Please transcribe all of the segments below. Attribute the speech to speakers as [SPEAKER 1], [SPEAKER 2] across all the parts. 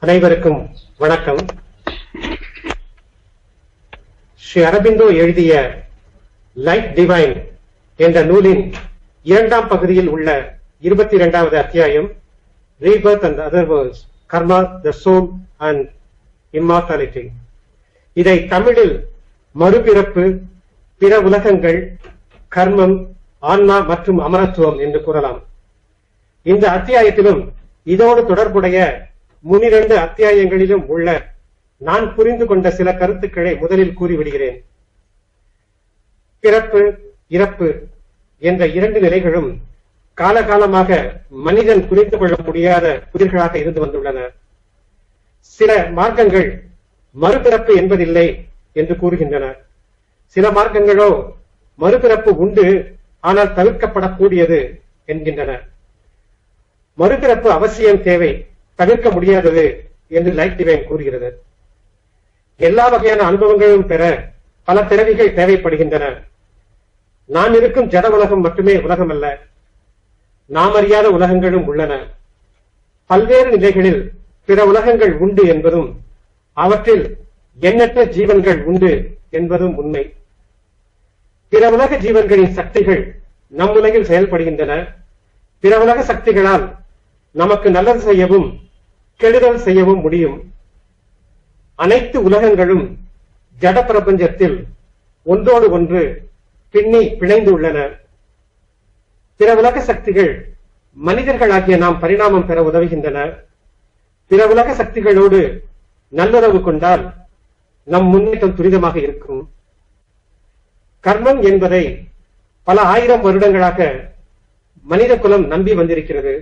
[SPEAKER 1] அனைவருக்கும் வணக்கம். ஸ்ரீ அரபிந்தோ எழுதிய லைஃப் டிவைன் என்ற நூலின் இரண்டாம் பகுதியில் உள்ள 22வது அத்தியாயம் rebirth and other worlds, karma, the soul and immortality. இதை தமிழில் மறுபிறப்பு, பிற உலகங்கள், கர்மம், ஆன்மா மற்றும் அமரத்துவம் என்று கூறலாம். இந்த அத்தியாயத்திலும் இதோடு தொடர்புடைய முன்னிரண்டு அத்தியாயங்களிலும் உள்ள நான் புரிந்து கொண்ட சில கருத்துக்களை முதலில் கூறிவிடுகிறேன். பிறப்பு, இறப்பு என்ற இரண்டு நிலைகளும் காலகாலமாக மனிதன் புரிந்து கொள்ள முடியாத புதிர்களாக இருந்து வந்துள்ளன. சில மார்க்கங்கள் மறுபிறப்பு என்பதில்லை என்று கூறுகின்றன. சில மார்க்கங்களோ மறுபிறப்பு உண்டு, ஆனால் தவிர்க்கப்படக்கூடியது என்கின்றன. மறுபிறப்பு அவசியம், தேவை, தவிர்க்க முடியாதது என்று லைஃப் டிவைன் கூறுகிறது. எல்லா வகையான அனுபவங்களும் பெற பல பிறவிகள் தேவைப்படுகின்றன. நாம் இருக்கும் ஜட உலகம் மட்டுமே உலகம் அல்ல, நாம் அறியாத உலகங்களும் உள்ளன. பல்வேறு நிலைகளில் பிற உலகங்கள் உண்டு என்பதும் அவற்றில் எண்ணற்ற ஜீவன்கள் உண்டு என்பதும் உண்மை. பிற உலக ஜீவன்களின் சக்திகள் நம் உலகில் செயல்படுகின்றன. பிற உலக சக்திகளால் நமக்கு நல்லது செய்யவும் கெடுதல் செய்யவும் முடியும். அனைத்து உலகங்களும் ஜட பிரபஞ்சத்தில் ஒன்றோடு ஒன்று பின்னி பிணைந்து உள்ளன. பிற உலக சக்திகள் மனிதர்களாகிய நாம் பரிணாமம் பெற உதவுகின்றன. பிற உலக சக்திகளோடு நல்லுறவு கொண்டால் நம் முன்னேற்றம் துரிதமாக இருக்கும். கர்மம் என்பதை பல ஆயிரம் வருடங்களாக மனித குலம் நம்பி வந்திருக்கிறது.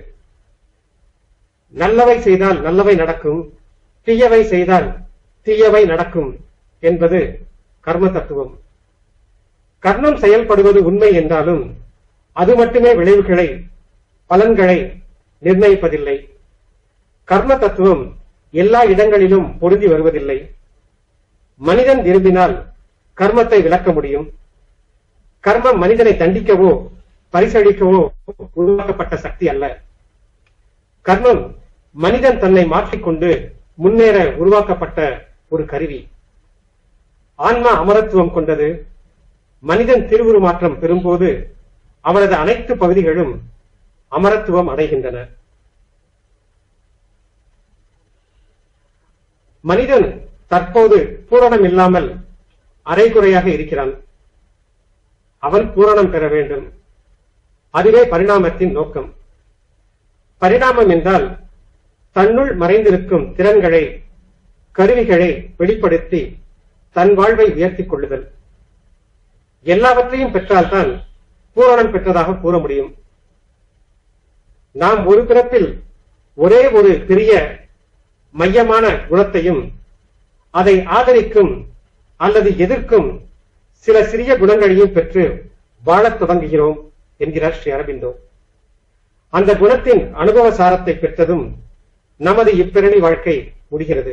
[SPEAKER 1] நல்லவை செய்தால் நல்லவை நடக்கும், தீயவை செய்தால் தீயவை நடக்கும் என்பது கர்ம தத்துவம். கர்மம் செயல்படுவது உண்மை என்றாலும் அது மட்டுமே விளைவுகளை, பலன்களை நிர்ணயிப்பதில்லை. கர்ம தத்துவம் எல்லா இடங்களிலும் பொருந்தி வருவதில்லை. மனிதன் விரும்பினால் கர்மத்தை விளக்க முடியும். கர்மம் மனிதனை தண்டிக்கவோ பரிசளிக்கவோ உருவாக்கப்பட்ட சக்தி அல்ல. கர்மம் மனிதன் தன்னை மாற்றிக்கொண்டு முன்னேற உருவாக்கப்பட்ட ஒரு கருவி. ஆன்மா அமரத்துவம் கொண்டது. மனிதன் திருவுருமாற்றம் பெறும்போது அவனது அனைத்து பகுதிகளும் அமரத்துவம் அடைகின்றன. மனிதன் தற்போது பூரணம் இல்லாமல் அரைகுறையாக இருக்கிறான். அவன் பூரணம் பெற வேண்டும். அதுவே பரிணாமத்தின் நோக்கம். பரிணாமம் என்றால் தன்னுள் மறைந்திருக்கும் திறன்களை, கருவிகளை வெளிப்படுத்தி தன் வாழ்வை உயர்த்திக் கொள்ளுதல். எல்லாவற்றையும் பெற்றால்தான் பூரணம் பெற்றதாக கூற முடியும். நாம் ஒரு பிறப்பில் ஒரே ஒரு பெரிய மையமான குணத்தையும் அதை ஆதரிக்கும் அல்லது எதிர்க்கும் சில சிறிய குணங்களையும் பெற்று வாழத் தொடங்குகிறோம் என்கிறார் ஸ்ரீ அரபிந்தோ. அந்த குணத்தின் அனுபவ சாரத்தை பெற்றதும் நமது இப்பிறவி வாழ்க்கை முடிகிறது.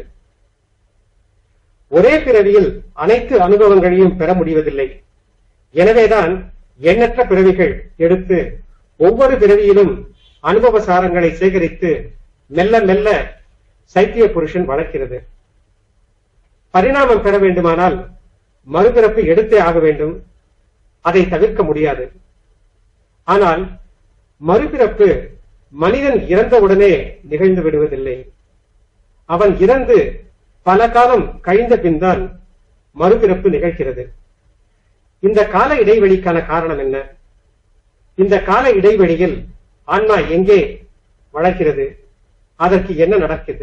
[SPEAKER 1] ஒரே பிறவியில் அனைத்து அனுபவங்களையும் பெற முடிவதில்லை. எனவேதான் எண்ணற்ற பிறவிகள் எடுத்து ஒவ்வொரு பிறவியிலும் அனுபவ சாரங்களை சேகரித்து மெல்ல மெல்ல சைத்திய புருஷன் வளர்க்கிறது. பரிணாமம் பெற வேண்டுமானால் மறுபிறப்பு எடுத்தே ஆக வேண்டும். அதை தவிர்க்க முடியாது. ஆனால் மறுபிறப்பு மனிதன் இறந்தவுடனே நிகழ்ந்து விடுவதில்லை. அவன் இறந்து பல காலம் கழிந்த பின்தான் மறுபிறப்பு நிகழ்கிறது. இந்த கால இடைவெளிக்கான காரணம் என்ன? இந்த கால இடைவெளியில் ஆன்மா எங்கே வளர்க்கிறது? அதற்கு என்ன நடக்கிறது?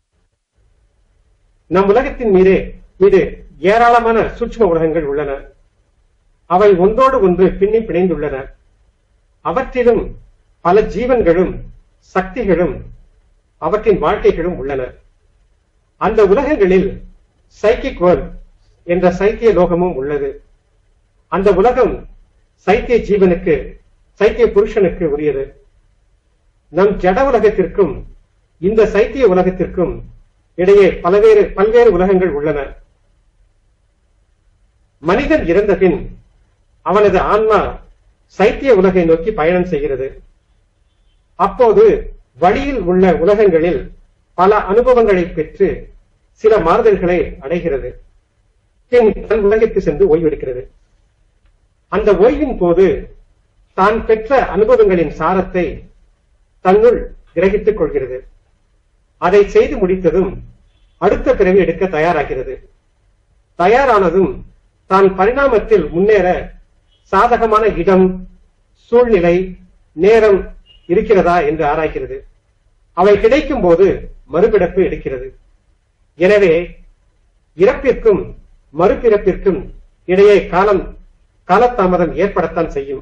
[SPEAKER 1] நம் உலகத்தின் மீது ஏராளமான சூட்சும உலகங்கள் உள்ளன. அவை ஒன்றோடு ஒன்று பின்னி பிணைந்துள்ளன. அவற்றிலும் பல ஜீவன்களும் சக்திகளும் அவற்றின் வாழ்க்கைகளும் உள்ளன. அந்த உலகங்களில் சைக்கிக் வேர்ல்ட் என்ற சைத்திய லோகமும் உள்ளது. அந்த உலகம் சைத்திய ஜீவனுக்கு, சைத்திய புருஷனுக்கு உரியது. நம் ஜட உலகத்திற்கும் இந்த சைத்திய உலகத்திற்கும் இடையே பல்வேறு உலகங்கள் உள்ளன. மனிதன் இறந்த பின் அவனது ஆன்மா சைத்திய உலகை நோக்கி பயணம் செய்கிறது. அப்போது வழியில் உள்ள உலகங்களில் பல அனுபவங்களை பெற்று சில மாறுதல்களை அடைகிறது. பின் தன் உலகிற்கு சென்று ஓய்வெடுக்கிறது. அந்த ஓய்வின் போது தான் பெற்ற அனுபவங்களின் சாரத்தை தன்னுள் கிரகித்துக் கொள்கிறது. அதை செய்து முடித்ததும் அடுத்த பிறவி எடுக்க தயாராகிறது. தயாரானதும் தான் பரிணாமத்தில் முன்னேற சாதகமான இடம், சூழ்நிலை, நேரம் இருக்கிறதா என்று ஆராய்கிறது. அவை கிடைக்கும் போது மறுபிறப்பு எடுக்கிறது. எனவே இறப்பிற்கும் மறுபிறப்பிற்கும் இடையே காலதாமதம் ஏற்படத்தான் செய்யும்.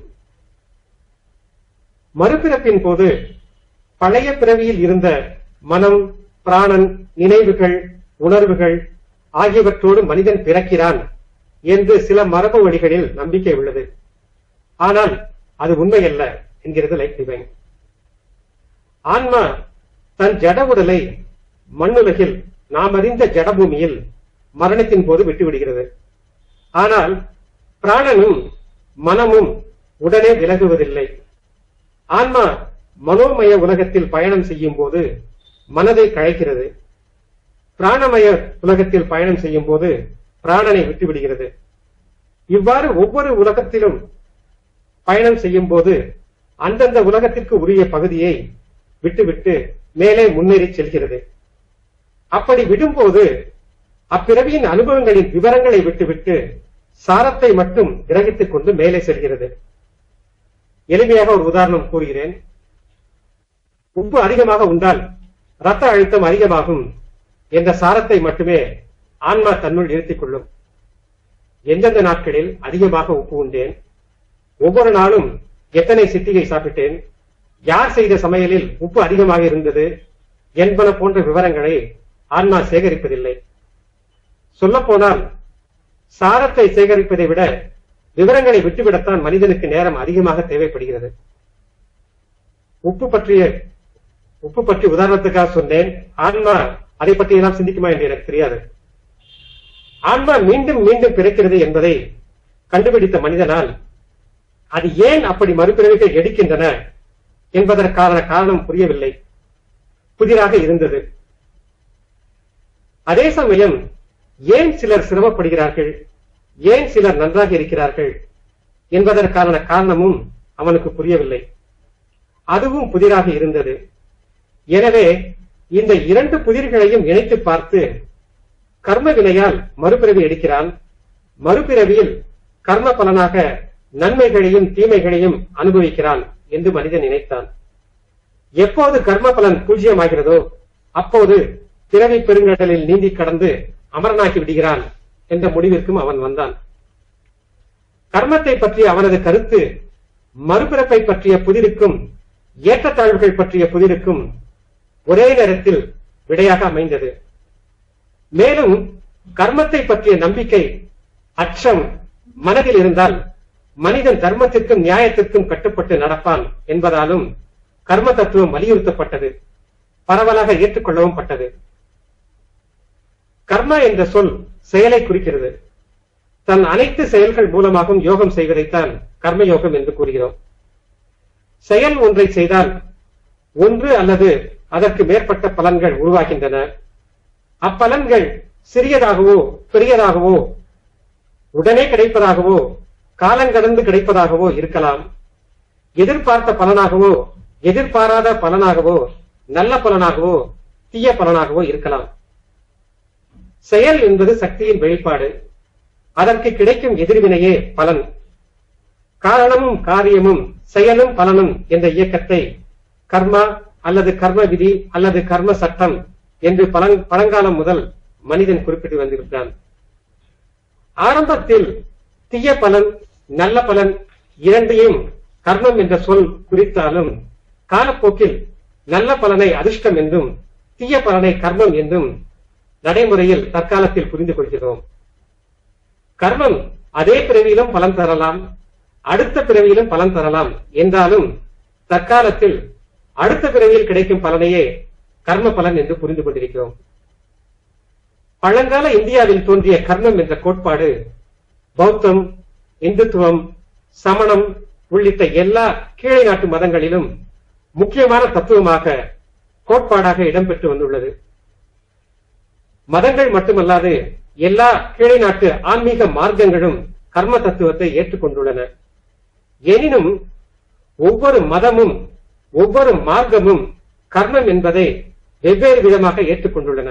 [SPEAKER 1] மறுபிறப்பின் போது பழைய பிறவியில் இருந்த மனம், பிராணன், நினைவுகள், உணர்வுகள் ஆகியவற்றோடு மனிதன் பிறக்கிறான் என்று சில மரபு வழிகளில் நம்பிக்கை உள்ளது. ஆனால் அது உண்மையல்ல என்கிறது லைஃப் டிவைன். ஆன்மா தன் ஜட உடலை மண்ணுலகில் நாம் அறிந்த ஜடபூமியில் மரணத்தின் போது விட்டுவிடுகிறது. ஆனால் பிராணனும் மனமும் உடனே விலகுவதில்லை. ஆன்மா மனோமய உலகத்தில் பயணம் செய்யும் போது மனதை கழைக்கிறது. பிராணமய உலகத்தில் பயணம் செய்யும் போது பிராணனை விட்டுவிடுகிறது. இவ்வாறு ஒவ்வொரு உலகத்திலும் பயணம் செய்யும் போது அந்தந்த உலகத்திற்கு உரிய பகுதியை விட்டுவிட்டு மேலே முன்னேறி செல்கிறது. அப்படி விடும்போது அப்பிறவியின் அனுபவங்களின் விவரங்களை விட்டுவிட்டு சாரத்தை மட்டும் கிரகித்துக் கொண்டு மேலே செல்கிறது. எளிமையாக ஒரு உதாரணம் கூறுகிறேன். உப்பு அதிகமாக உண்டால் இரத்த அழுத்தம் அதிகமாகும் என்ற சாரத்தை மட்டுமே ஆன்மா தன்னுள் இருத்திக் கொள்ளும். எந்தெந்த நாட்களில் அதிகமாக உப்பு உண்டேன், ஒவ்வொரு நாளும் எத்தனை சிட்டிகை சாப்பிட்டேன், யார் செய்த சமையலில் உப்பு அதிகமாக இருந்தது என்பன போன்ற விவரங்களை ஆன்மா சேகரிப்பதில்லை. சொல்லப்போனால் சாரத்தை சேகரிப்பதை விட விவரங்களை விட்டுவிடத்தான் மனிதனுக்கு நேரம் அதிகமாக தேவைப்படுகிறது. உப்பு பற்றி உதாரணத்துக்காக சொன்னேன். ஆன்மா அதை பற்றி எல்லாம் சிந்திக்குமா என்று எனக்கு தெரியாது. ஆன்மா மீண்டும் மீண்டும் பிறக்கிறது என்பதை கண்டுபிடித்த மனிதனால் அது ஏன் அப்படி மறுபிறவிகள் எடுக்கின்றன என்பதற்கான காரணம் புரியவில்லை, புதிராக இருந்தது. அதே சமயம் ஏன் சிலர் சிரமப்படுகிறார்கள், ஏன் சிலர் நன்றாக இருக்கிறார்கள் என்பதற்கான காரணமும் அவனுக்கு புரியவில்லை, அதுவும் புதிராக இருந்தது. எனவே இந்த இரண்டு புதிர்களையும் இணைத்து பார்த்து கர்ம வினையால் மறுபிறவி எடுக்கிறான். மறுபிறவியில் கர்ம பலனாக நன்மைகளையும் தீமைகளையும் அனுபவிக்கிறான் என்று மனிதன் நினைத்தான். எப்போது கர்ம பலன் பூஜ்யமாகிறதோ அப்போது பிறவி பெருங்கடலில் நீந்தி கடந்து அமரனாக்கி விடுகிறான் என்ற முடிவிற்கும் அவன் வந்தான். கர்மத்தை பற்றிய அவனது கருத்து மறுபிறப்பை பற்றிய புதிருக்கும் ஏற்றத்தாழ்வுகள் பற்றிய புதிருக்கும் ஒரே நேரத்தில் விடையாக அமைந்தது. மேலும் கர்மத்தை பற்றிய நம்பிக்கை, அச்சம் மனதில் இருந்தால் மனிதன் தர்மத்திற்கும் நியாயத்திற்கும் கட்டுப்பட்டு நடப்பான் என்பதாலும் கர்ம தத்துவம் வலியுறுத்தப்பட்டது, பரவலாக ஏற்றுக்கொள்ளவும் பட்டது. கர்மா என்ற சொல் செயலை குறிக்கிறது. தன் அனைத்து செயல்கள் மூலமாகவும் யோகம் செய்வதைத்தான் கர்மயோகம் என்று கூறுகிறோம். செயல் ஒன்றை செய்தால் ஒன்று அல்லது அதற்கு மேற்பட்ட பலன்கள் உருவாகின்றன. அப்பலன்கள் சிறியதாகவோ பெரியதாகவோ, உடனே கிடைப்பதாகவோ, காலங்கடந்து கிடைப்பதாகவோ இருக்கலாம். எதிர்பார்த்த பலனாகவோ எதிர்பாராத பலனாகவோ, நல்ல பலனாகவோ தீய பலனாகவோ இருக்கலாம். செயல் என்பது சக்தியின் வெளிப்பாடு. அதற்கு கிடைக்கும் எதிர்வினையே பலன். காரணமும் காரியமும் செயலும் பலனும் என்ற இயக்கத்தை கர்மா அல்லது கர்ம விதி அல்லது கர்ம சட்டம் என்று பழங்காலம் முதல் மனிதன் குறிப்பிட்டு வந்திருக்கிறான். ஆரம்பத்தில் தீய பலன் நல்ல பலன் இரண்டையும் கர்மம் என்ற சொல் குறித்தாலும் காலப்போக்கில் நல்ல பலனை அதிர்ஷ்டம் என்றும் தீய பலனை கர்மம் என்றும் நடைமுறையில் தற்காலத்தில் புரிந்து கொள்கிறோம். கர்மம் அதே பிறவியிலும் பலன் தரலாம், அடுத்த பிறவியிலும் பலன் தரலாம் என்றாலும் தற்காலத்தில் அடுத்த பிறவியில் கிடைக்கும் பலனையே கர்ம பலன் என்று புரிந்து கொண்டிருக்கிறோம். பழங்கால இந்தியாவில் தோன்றிய கர்மம் என்ற கோட்பாடு பௌத்தம், இந்துத்துவம், சமணம் உள்ளிட்ட எல்லா கீழை நாட்டு மதங்களிலும் முக்கியமான தத்துவமாக கோட்பாடாக இடம்பெற்று வந்துள்ளது. மதங்கள் மட்டுமல்லாது எல்லா கீழை நாட்டு ஆன்மீக மார்க்கங்களும் கர்ம தத்துவத்தை ஏற்றுக்கொண்டுள்ளன. எனினும் ஒவ்வொரு மதமும் ஒவ்வொரு மார்க்கமும் கர்மம் என்பதை வெவ்வேறு விதமாக ஏற்றுக்கொண்டுள்ளன.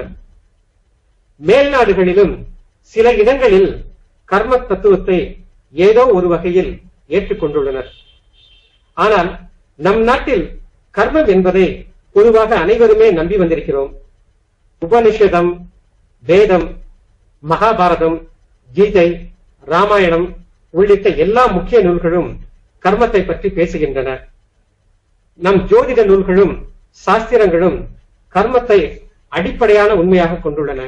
[SPEAKER 1] மேல் நாடுகளிலும் சில இடங்களில் கர்ம தத்துவத்தை ஏதோ ஒரு வகையில் ஏற்றுக்கொண்டுள்ளனர். ஆனால் நம் நாட்டில் கர்மம் என்பதை பொதுவாக அனைவருமே நம்பி வந்திருக்கிறோம். உபனிஷதம், வேதம், மகாபாரதம், கீதை, ராமாயணம் உள்ளிட்ட எல்லா முக்கிய நூல்களும் கர்மத்தை பற்றி பேசுகின்றன. நம் ஜோதிட நூல்களும் சாஸ்திரங்களும் கர்மத்தை அடிப்படையான உண்மையாக கொண்டுள்ளன.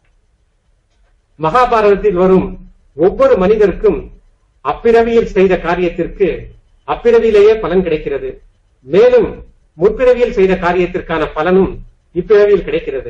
[SPEAKER 1] மகாபாரதத்தில் வரும் ஒவ்வொரு மனிதருக்கும் அப்பிறவியில் செய்த காரியத்திற்கு அப்பிறவியிலேயே பலன் கிடைக்கிறது. மேலும் முற்பிறவியில் செய்த காரியத்திற்கான பலனும் இப்பிறவியில் கிடைக்கிறது.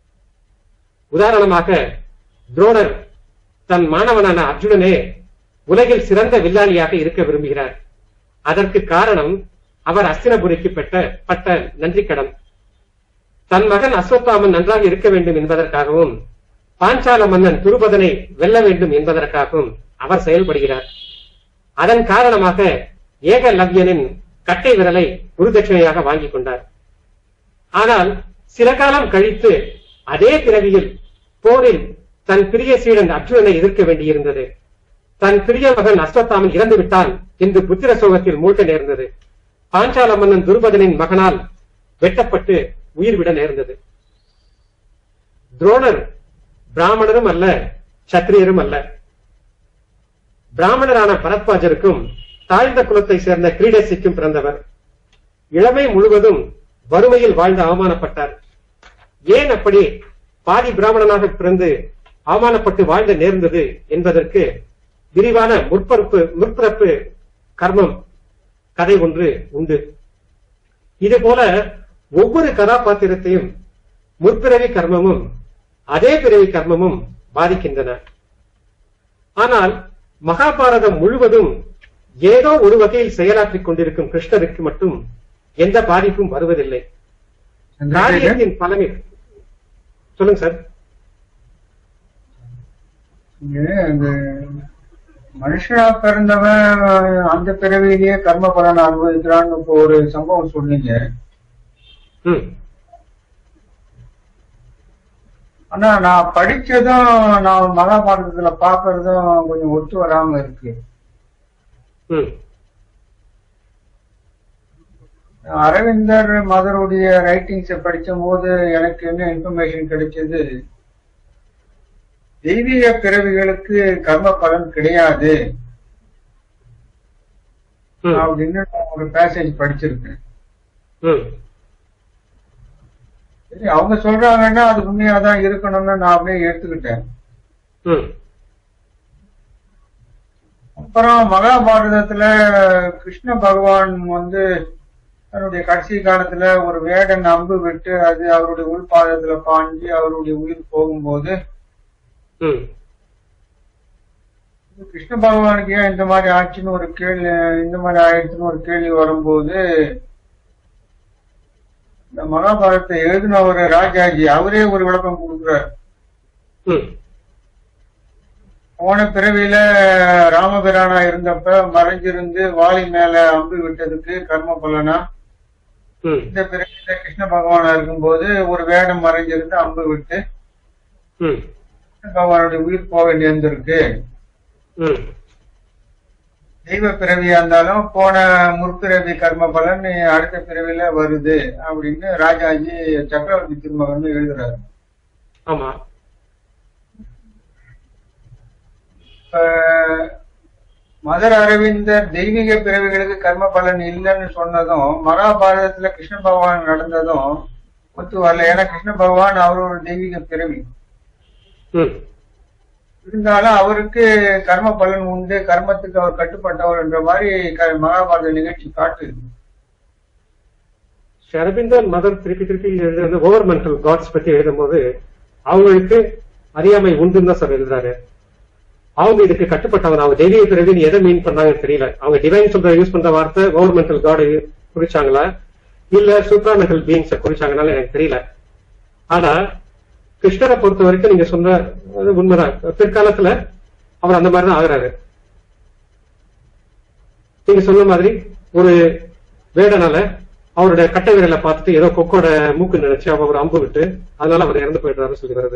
[SPEAKER 1] உதாரணமாக துரோணர் தன் மாணவனான அர்ஜுனனே உலகில் சிறந்த வில்லாளியாக இருக்க விரும்புகிறார். அதற்கு காரணம் அவர் அஸ்தினபுரிக்கு பட்ட நன்றி கடன். தன் மகன் அஸ்வத்தாமன் நன்றாக இருக்க வேண்டும் என்பதற்காகவும் பாஞ்சால மன்னன் துருபதனை வெல்ல வேண்டும் என்பதற்காகவும் அவர் செயல்படுகிறார். அதன் காரணமாக ஏகலவ்யனின் கட்டை விரலை குருதட்சணையாக வாங்கிக் கொண்டார். ஆனால் சில காலம் கழித்து அதே பிறவியில் போரில் தன் பிரிய சீடன் அர்ஜுனனை எதிர்க்க வேண்டியிருந்தது. தன் பிரிய மகன் அஸ்வத்தாமன் இறந்து விட்டான் என்று புத்திர சோகத்தில் மூழ்க நேர்ந்தது. பாஞ்சால மன்னன் துருபதனின் மகனால் வெட்டப்பட்டு உயிர் விட நேர்ந்தது. துரோணர் பிராமணரும் அல்ல, சத்திரியரும் அல்ல. பிராமணரான பரத்வாஜருக்கும் தாழ்ந்த குலத்தை சேர்ந்த கிரீடசிக்கும் பிறந்தவர். இளமை முழுவதும் வறுமையில் வாழ்ந்து அவமானப்பட்டார். ஏன் அப்படி பாதி பிராமணனாக பிறந்து அவமானப்பட்டு வாழ்ந்த நேர்ந்தது என்பதற்கு விரிவான முற்பிறப்பு கர்மம் கதை ஒன்று உண்டு. இதுபோல ஒவ்வொரு கதாபாத்திரத்தையும் முற்பிறவி கர்மமும் அதே பிறவி கர்மமும் பாதிக்கின்றன. ஆனால் மகாபாரதம் முழுவதும் ஏதோ ஒரு வகையில் செயலாற்றிக் கொண்டிருக்கும் கிருஷ்ணருக்கு மட்டும் எந்த பாதிப்பும் வருவதில்லை. காரியத்தின் பலனை சொல்லுங்க சார்.
[SPEAKER 2] மனுஷனா பிறந்தவன் அந்த பிறவிலேயே கர்ம பலன் அனுபவிக்கிறான்னு இப்போ ஒரு சம்பவம் சொன்னீங்க. ஆனா நான் படிச்சதும் நான் மகாபாரதத்துல பாக்குறதும் கொஞ்சம் ஒத்து வராம இருக்கு. அரவிந்தர் மதருடைய ரைட்டிங்ஸ படிக்கும் போது எனக்கு என்ன இன்ஃபர்மேஷன் கிடைச்சது, தெய்வீக பிறவிகளுக்கு கர்ம பலன் கிடையாது அப்படின்னு ஒரு பேசேஜ் படிச்சிருக்கேன். சரி, அவங்க சொல்றாங்கன்னா அது உண்மையாதான் இருக்கணும்னு நான் அப்படியே எடுத்துக்கிட்டேன். அப்புறம் மகாபாரதத்துல கிருஷ்ண பகவான் தன்னுடைய கடைசி காலத்துல ஒரு வேடன் அம்பு விட்டு அது அவருடைய உள்பாதத்துல பாஞ்சு அவருடைய உயிர் போகும்போது கிருஷ்ண பகவானுக்கு ஏன் இந்த மாதிரி ஆச்சுன்னு ஒரு கேள்வி, இந்த மாதிரி ஆயிடுச்சுன்னு ஒரு கேள்வி வரும்போது இந்த மகாபாரதத்தை எழுதின ஒரு ராஜாஜி அவரே ஒரு விளக்கம் கொடுக்கிறார். போன பிறவியில ராமபிரானா இருந்தப்ப மறைஞ்சிருந்து வாலி மேல அம்பு விட்டதுக்கு கர்ம பலனா, இந்த பிறவியில கிருஷ்ண பகவானா இருக்கும்போது ஒரு வேடம் மறைஞ்சிருந்து அம்பு விட்டு கிருஷ்ண பகவானுடைய உயிர் போக நேர்ந்திருக்கு. தெய்வ பிறவியா இருந்தாலும் போன முற்பிறவி கர்ம பலன் அடுத்த பிறவில வருது அப்படின்னு ராஜாஜி சக்கரவர்த்தி திருமகன் எழுதுறாரு.
[SPEAKER 1] ஆமா,
[SPEAKER 2] மதர் அரவிந்தர் தெய்வீக பிறவிகளுக்கு கர்ம பலன் இல்லைன்னு சொன்னதும் மகாபாரதத்துல கிருஷ்ண பகவான் நடந்ததும் ஒத்து வரல. ஏன்னா கிருஷ்ண பகவான் அவரோட தெய்வீக பிறவி இருந்தாலும் அவருக்கு கர்ம பலன் உண்டு, கர்மத்துக்கு அவர் கட்டுப்பட்டவர் என்ற மாதிரி மகாபாரத நிகழ்ச்சி காட்டுது.
[SPEAKER 1] அரவிந்தர் மதர் திருப்பி எழுதுறது ஓவர் மென்டல் காட்ஸ் பத்தி எழுதும் போது அவங்களுக்கு அறியாமை உண்டுன்னு தான் சார் எழுதுறாரு. அவங்க இதுக்கு கட்டுப்பட்டவன், அவங்க தெய்வீக பிறவின்னு எதை மீன் பண்ணாங்கன்னு தெரியல. அவங்க டிவைன் சொல்ற யூஸ் பண்ற வார்த்தை ஓவர் மென்டல் காட் குறிச்சாங்களா இல்ல சூப்பர் மென்டல் பீயிங்ஸ குறிச்சாங்கனால எனக்கு தெரியல. ஆனா கிருஷ்ணரை பொறுத்த வரைக்கும் நீங்க சொன்ன உண்மைதான். பிற்காலத்துல அவர் அந்த மாதிரிதான் ஆகுறாரு. நீங்க சொன்ன மாதிரி ஒரு வேடனால அவருடைய கட்டை விரலை பார்த்துட்டு ஏதோ கொக்கோட மூக்கு நினைச்சு அவர் அம்பு விட்டு அதனால அவர் இறந்து போயிடுறாரு சொல்லுகிறது.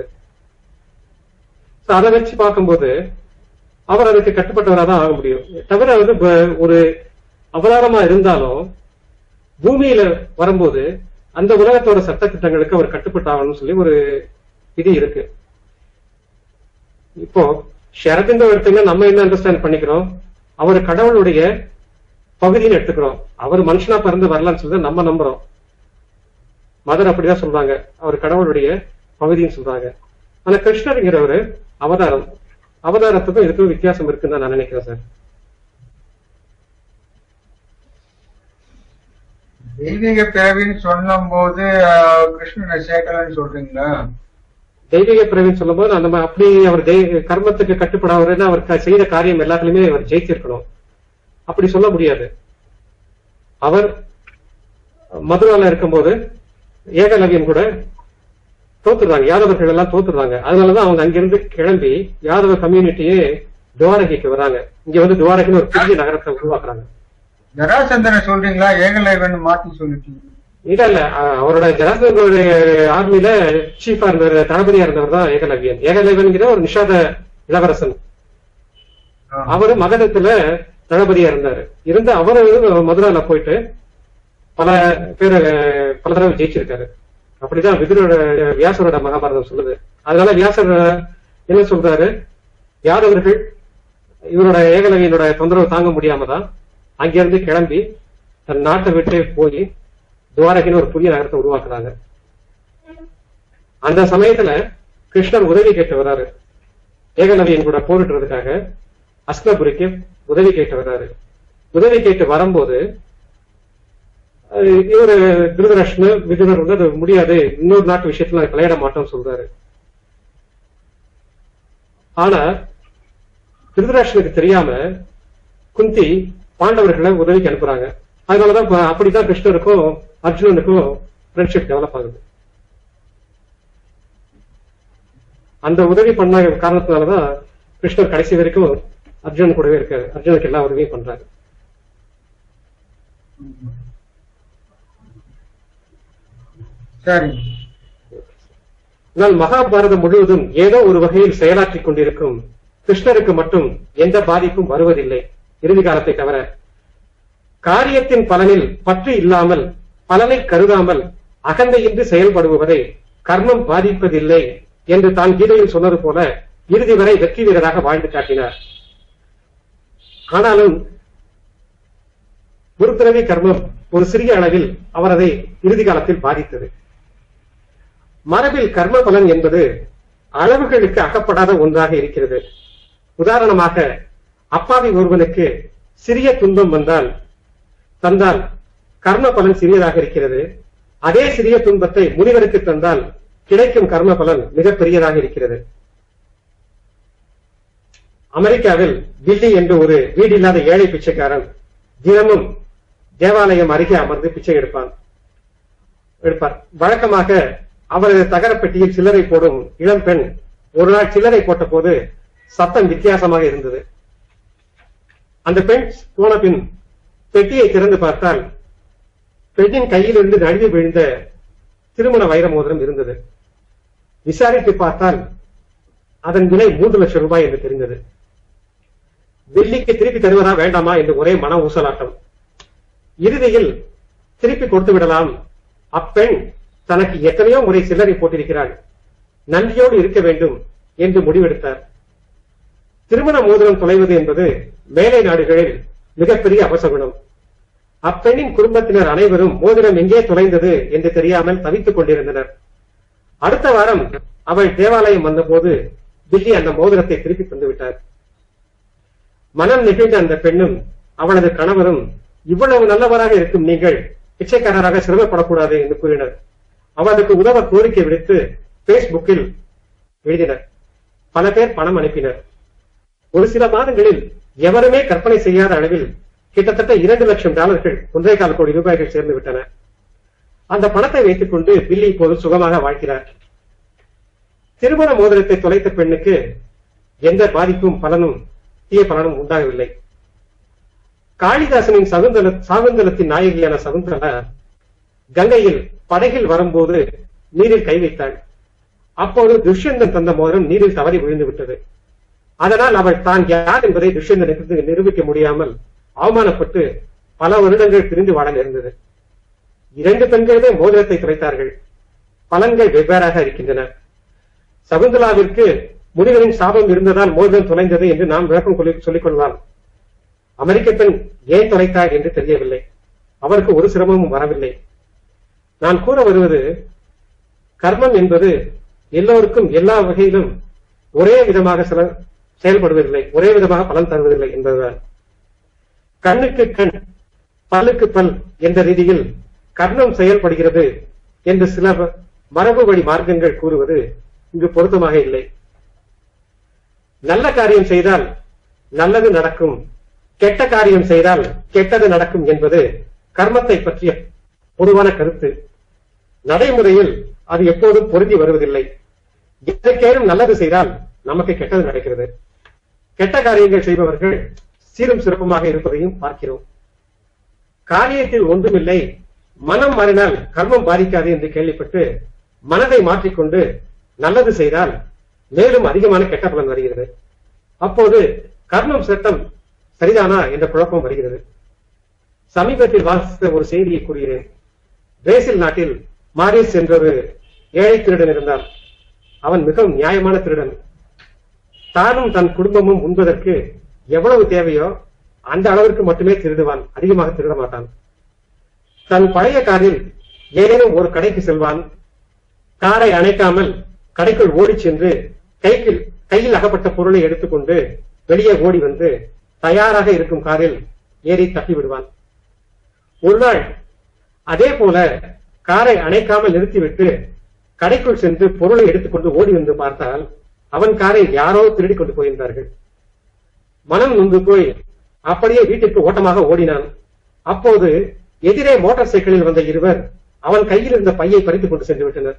[SPEAKER 1] அதை வச்சு பார்க்கும்போது அவர் அதுக்கு கட்டுப்பட்டவராதான் ஆக முடியும். தவிர வந்து ஒரு அவதாரமா இருந்தாலும் பூமியில வரும்போது அந்த உலகத்தோட சட்ட திட்டங்களுக்கு அவர் கட்டுப்பட்டாகணும்னு சொல்லி ஒரு விதி இருக்கு. இப்போ ஷரபிந்தோ எடுத்தீங்கன்னா நம்ம என்ன அண்டர்ஸ்டாண்ட் பண்ணிக்கிறோம், அவர் கடவுளுடைய பகுதின்னு எடுத்துக்கிறோம். அவர் மனுஷனா பிறந்து வரலான்னு சொல்லி நம்ம நம்புறோம். மதர் அப்படிதான் சொல்றாங்க, அவர் கடவுளுடைய பகுதின்னு சொல்றாங்க. ஆனா கிருஷ்ணருங்கிறவரு அவதாரம். அவதாரத்துக்கும் இதுக்கும் வித்தியாசம் இருக்குன்னு நான் நினைக்கிறேன் சார்.
[SPEAKER 2] தெய்வீக பிறவின்னு சொல்லும் போது கிருஷ்ணனை சேர்க்கலன்னு சொல்றீங்களா?
[SPEAKER 1] தெய்வீக பிறவின்னு சொல்லும் போது அந்த அப்படி அவர் கர்மத்துக்கு கட்டுப்படாதவர்னா அவர் செய்த காரியம் எல்லாத்துலயுமே அவர் ஜெயிச்சிருக்கணும், அப்படி சொல்ல முடியாது. அவர் மதுரால இருக்கும்போது ஏகலவியன் கூட தோத்துறாங்க, யாதவர்கள் எல்லாம் தோத்துறாங்க. அதனாலதான் அவங்க அங்கிருந்து கிளம்பி யாதவ கம்யூனிட்டியே துவாரகைக்கு வராங்க. இங்க வந்து துவாரகைன்னு ஒரு பெரிய நகரத்தை உருவாக்குறாங்க.
[SPEAKER 2] ஜராசந்தனை சொல்றீங்களா? ஏகலைவன் மாத்தி சொல்லிட்டீங்க.
[SPEAKER 1] இல்ல அவரோட ஜராசந்தனுடைய ஆர்மியில சீஃபா இருந்தவர், தளபதியா இருந்தவர் தான் ஏகலவியன். ஏகலைவன்கிற ஒரு நிஷாத இளவரசன். அவரு மகதத்துல தளபதியா இருந்தாரு. அவரு மதுரால போயிட்டு பல தடவை ஜெயிச்சிருக்காரு. அப்படிதான் வியாசரோட மகாபாரதம் சொல்லுது. அதனால வியாசர் என்ன சொல்றாரு, யாதவர்கள் இவரோட ஏகலவியனோட தொந்தரவு தாங்க முடியாம தான் அங்கிருந்து கிளம்பி தன் நாட்டை விட்டு போய் துவாரகைன்னு ஒரு புதிய நகரத்தை உருவாக்குறாங்க. அந்த சமயத்துல கிருஷ்ணர் உதவி கேட்டு வர்றாரு. ஏகலவியன் கூட போரிடுறதுக்காக அஸ்னபுரிக்கு உதவி கேட்டு வர்றாரு. உதவி கேட்டு வரும்போது இவரு திருதராஷ்டிர விதுரர் வந்து அது முடியாது, இன்னொரு நாட்டு விஷயத்துல விளையாட மாட்டோம்னு சொல்றாரு. ஆனா திருதராஷ்டிரனுக்கு தெரியாம குந்தி பாண்டவர்களை உதவிக்கு அனுப்புறாங்க. அதனாலதான் அப்படிதான் கிருஷ்ணருக்கும் அர்ஜுனனுக்கும் ஃப்ரெண்ட்ஷிப் டெவலப் ஆகுது. அந்த உதவி பண்ண காரணத்தினாலதான் கிருஷ்ணர் கடைசி வரைக்கும் அர்ஜுனன் கூடவே இருக்காரு. அர்ஜுனுக்கு எல்லா உதவியும் பண்றாரு.
[SPEAKER 2] சரி.
[SPEAKER 1] ஆனால் மகாபாரதம் முழுவதும் ஏதோ ஒரு வகையில் செயலாற்றிக் கொண்டிருக்கும் கிருஷ்ணருக்கு மட்டும் எந்த பாதிப்பும் வருவதில்லை, இறுதி காலத்தை தவிர. காரியத்தின் பலனில் பற்று இல்லாமல், பலனை கருதாமல் அகந்தையின்றி செயல்படுவதை கர்மம் பாதிப்பதில்லை என்று தான் கீதையில் சொன்னது போல இறுதி வரை வெற்றி வீரராக வாழ்ந்து காட்டினார். ஆனாலும் குருப்பிரவி கர்மம் ஒரு சிறிய அளவில் அவர் அதை இறுதி காலத்தில் பாதித்தது. மரபில் கர்ம பலன் என்பது அளவுகளுக்கு அகப்படாத ஒன்றாக இருக்கிறது. உதாரணமாக, அப்பாவி ஒருவனுக்கு சிறிய துன்பம் தந்தால் கர்ம பலன் சிறியதாக இருக்கிறது. அதே சிறிய துன்பத்தை முனிவருக்கு தந்தால் கிடைக்கும் கர்ம பலன் மிகப்பெரியதாக இருக்கிறது. அமெரிக்காவில் பில்லி என்று ஒரு வீடில்லாத ஏழை பிச்சைக்காரன் தினமும் தேவாலயம் அருகே அமர்ந்து பிச்சை எடுப்பார். வழக்கமாக அவரது தகரப்பெட்டியில் சில்லறை போடும் இளம் பெண் ஒரு நாள் சில்லறை போட்ட போது சத்தம் வித்தியாசமாக இருந்தது. அந்த பெண் போன பின் பெட்டியை திறந்து பார்த்தால் பெண்ணின் கையிலிருந்து நழுவி விழுந்த திருமண வைர மோதிரம் இருந்தது. விசாரித்து பார்த்தால் அதன் விலை 3 லட்சம் ரூபாய் என்று தெரிந்தது. வெள்ளிக்கு திருப்பி தருவதா வேண்டாமா என்று ஒரே மன ஊசலாட்டம். இறுதியில் திருப்பி கொடுத்து விடலாம். அப்பெண் தனக்கு எத்தனையோ முறை சில்லறை போட்டிருக்கிறாள், நன்றியோடு இருக்க வேண்டும் என்று முடிவெடுத்தார். திருமண மோதிரம் தொலைவது என்பது மேலை நாடுகளில் மிகப்பெரிய அபசகுணம். அப்பெண்ணின் குடும்பத்தினர் அனைவரும் மோதிரம் எங்கே தொலைந்தது என்று தெரியாமல் தவித்துக் கொண்டிருந்தனர். அடுத்த வாரம் அவள் தேவாலயம் வந்தபோது பில்லி அந்த மோதிரத்தை திருப்பி தந்து விட்டார். மனம் நெகிழ்ந்த அந்த பெண்ணும் அவளது கணவரும், இவ்வளவு நல்லவராக இருக்கும் நீங்கள் பிச்சைக்காரராக சிரமப்படக்கூடாது என்று கூறினர். அவளுக்கு உதவ கோரிக்கை விடுத்து பேஸ்புக்கில் எழுதினர். பல பேர் பணம் அனுப்பினர். ஒரு சில மாதங்களில் எவருமே கற்பனை செய்யாத அளவில் கிட்டத்தட்ட $2 லட்சம் 1.25 கோடி ரூபாய்கள் சேர்ந்து விட்டன. அந்த பணத்தை வைத்துக் கொண்டு பில்லி இப்போது சுகமாக வாழ்கிறார். திருமண மோதிரத்தை தொலைத்த பெண்ணுக்கு எந்த பாதிப்பும் பலனும் தீய பலனும் உண்டாகவில்லை. காளிதாசனின் சாகுந்தலத்தின் நாயகியான சகுந்தலா கங்கையில் படகில் வரும்போது நீரில் கை வைத்தாள். அப்போது துஷ்யந்தன் தந்த மோதிரம் நீரில் தவறி விழுந்து விட்டது. அதனால் அவள் தான் யார் என்பதை துஷ்யந்தனுக்கு நிரூபிக்க முடியாமல் அவமானப்பட்டு பல வருடங்கள் பிரிந்து வாழ நேர்ந்தது. 2 பெண்களுமே மோதிரத்தை துளைத்தார்கள். பலன்கள் வெவ்வேறாக இருக்கின்றன. சகுந்தலாவிற்கு முனிவரின் சாபம் இருந்ததால் மோதிரம் தொலைந்தது என்று நாம் விளக்கம் சொல்லிக் கொள்ளலாம். அமெரிக்க பெண் ஏன் தொலைத்தார் என்று தெரியவில்லை. அவருக்கு ஒரு சிரமமும் வரவில்லை. நான் கூற வருவது, கர்மம் என்பது எல்லோருக்கும் எல்லா வகையிலும் ஒரே விதமாக செயல்படுவதில்லை, ஒரே விதமாக பலன் தருவதில்லை என்பதுதான். கண்ணுக்கு கண், பல்லுக்கு பல் என்ற ரீதியில் கர்ணம் செயல்படுகிறது என்று சில மரபு வழி மார்க்கங்கள் கூறுவது இங்கு பொருத்தமாக இல்லை. நல்ல காரியம் செய்தால் நல்லது நடக்கும், கெட்ட காரியம் செய்தால் கெட்டது நடக்கும் என்பது கர்மத்தை பற்றிய பொதுவான கருத்து. நடைமுறையில் அது எப்போதும் பொருந்தி வருவதில்லை. எதற்கேனும் நல்லது செய்தால் நமக்கு கெட்டது நடக்கிறது. கெட்ட காரியங்கள் செய்பவர்கள் சீரும் சிறப்புமாக இருப்பதையும் பார்க்கிறோம். காரியத்தில் ஒன்றுமில்லை, மனம் மாறினால் கர்மம் பாதிக்காது என்று கேள்விப்பட்டு மனதை மாற்றிக்கொண்டு நல்லது செய்தால் மேலும் அதிகமான கெட்ட பலன் வருகிறது. அப்போது கர்மம் சட்டம் சரிதானா என்ற குழப்பம் வருகிறது. சமீபத்தில் வாசித்த ஒரு செய்தியை கூறுகிறேன். பிரேசில் நாட்டில் மாரிஸ் என்ற ஒரு ஏழை திருடன் இருந்தான். அவன் மிகவும் நியாயமான திருடன். தானும் தன் குடும்பமும் உண்பதற்கு எவ்வளவு தேவையோ அந்த அளவிற்கு மட்டுமே திருடுவான், அதிகமாக திருட மாட்டான். தன் பழைய காரில் ஏதேனும் ஒரு கடைக்கு செல்வான். காரை அணைக்காமல் கடைக்குள் ஓடி சென்று கையில் அகப்பட்ட பொருளை எடுத்துக்கொண்டு வெளியே ஓடி வந்து தயாராக இருக்கும் காரில் ஏறி தப்பி விடுவான். ஒரு நாள் அதே போல காரை அணைக்காமல் நிறுத்திவிட்டு கடைக்குள் சென்று பொருளை எடுத்துக்கொண்டு ஓடி வந்து பார்த்தால் அவன் காரை யாரோ திருடி கொண்டு போயிருந்தார்கள். மனம் நொந்து போய் அப்படியே வீட்டிற்கு ஓட்டமாக ஓடினான். அப்போது எதிரே மோட்டார் சைக்கிளில் வந்த இருவர் அவன் கையில் இருந்த பையை பறித்துக் கொண்டு சென்று விட்டனர்.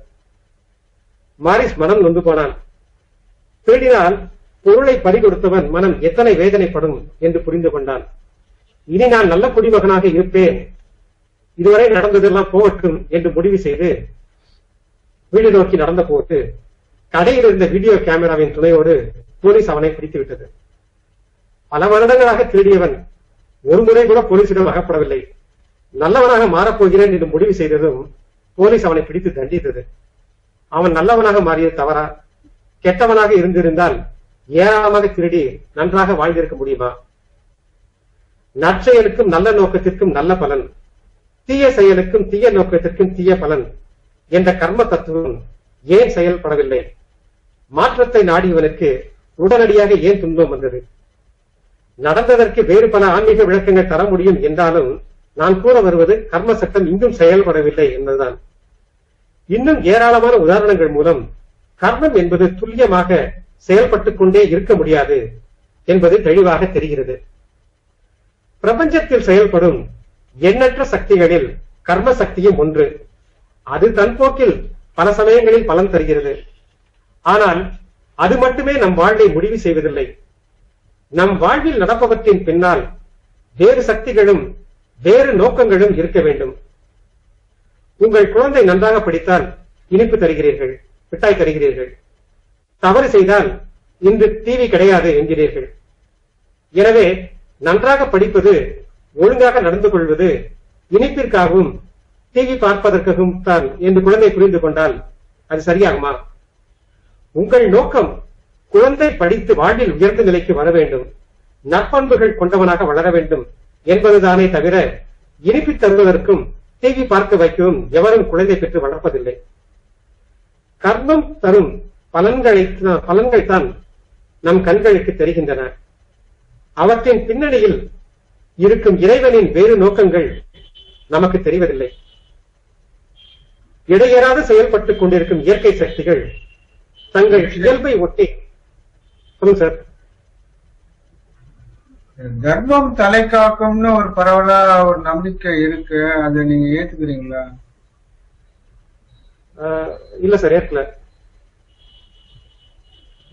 [SPEAKER 1] மாரிஸ் மனம் நொந்து போனான். திருடினால் பொருளை பறிகொடுத்தவன் மனம் எத்தனை வேதனைப்படும் என்று புரிந்து கொண்டான். இனி நான் நல்ல குடிமகனாக இருப்பேன், இதுவரை நடந்ததெல்லாம் போகட்டும் என்று முடிவு செய்து வீடு நோக்கி நடந்த போது கடையில் இருந்த வீடியோ கேமராவின் துணையோடு போலீஸ் அவனை பிடித்து விட்டது. பல வருடங்களாக திருடியவன் ஒரு முறை கூட போலீசிடம் அகப்படவில்லை. நல்லவனாக மாறப்போகிறேன் என்று முடிவு செய்ததும் போலீஸ் அவனை பிடித்து தண்டித்தது. அவன் நல்லவனாக மாறியது தவறா? கெட்டவனாக இருந்திருந்தால் ஏராளமாக திருடி நன்றாக வாழ்ந்திருக்க முடியுமா? நற்செயலுக்கும் நல்ல நோக்கத்திற்கும் நல்ல பலன், தீய செயலுக்கும் தீய நோக்கத்திற்கும் தீய பலன் என்ற கர்ம தத்துவம் ஏன் செயல்படவில்லை? மாற்றத்தை நாடியவனுக்கு உடனடியாக ஏன் துன்பம் வந்தது? நடந்ததற்கு வேறு பல ஆன்மீக விளக்கங்கள் தர முடியும் என்றாலும் நான் கூற வருவது கர்ம சட்டம் இங்கும் செயல்படவில்லை என்பதுதான். இன்னும் ஏராளமான உதாரணங்கள் மூலம் கர்மம் என்பது துல்லியமாக செயல்பட்டுக் கொண்டே இருக்க முடியாது என்பது தெளிவாக தெரிகிறது. பிரபஞ்சத்தில் செயல்படும் எண்ணற்ற சக்திகளில் கர்ம சக்தியும் ஒன்று. அது தன் போக்கில் பல சமயங்களில் பலன் தருகிறது. ஆனால் அது மட்டுமே நம் வாழ்வை முடிவு செய்வதில்லை. நம் வாழ்வில் நடப்பவற்றின் பின்னால் வேறு சக்திகளும் வேறு நோக்கங்களும் இருக்க வேண்டும். உங்கள் குழந்தை நன்றாக படித்தால் இனிப்பு தருகிறீர்கள், மிட்டாய் தருகிறீர்கள். தவறு செய்தால் இன்று டிவி கிடையாது என்கிறீர்கள். எனவே நன்றாக படிப்பது, ஒழுங்காக நடந்து கொள்வது இனிப்பிற்காகவும் டிவி பார்ப்பதற்காகவும் தான் என்று குழந்தை புரிந்து கொண்டால் அது சரியாகுமா? உங்கள் நோக்கம் குழந்தை படித்து வாழ்வில் உயர்ந்த நிலைக்கு வர வேண்டும், நற்பண்புகள் கொண்டவனாக வளர வேண்டும் என்பதுதானே தவிர இனிப்பு தருவதற்கும் டிவி பார்க்க வைக்கவும் எவரும் குழந்தை பெற்று வளர்ப்பதில்லை. கர்மம் தரும் பலன்கள் தான் நம் கண்களுக்கு தெரிகின்றன. அவற்றின் பின்னணியில் இருக்கும் இறைவனின் வேறு நோக்கங்கள் நமக்கு தெரிவதில்லை. இடையறாது செயல்பட்டுக் கொண்டிருக்கும் இயற்கை சக்திகள் தங்கள் இயல்பை ஒட்டி சார்.
[SPEAKER 2] தர்மம் தலை காக்கும்னு ஒரு பரவலா ஒரு நம்பிக்கை இருக்கு, அதை நீங்க ஏத்துக்கிறீங்களா?
[SPEAKER 1] இல்ல சார், ஏற்கல.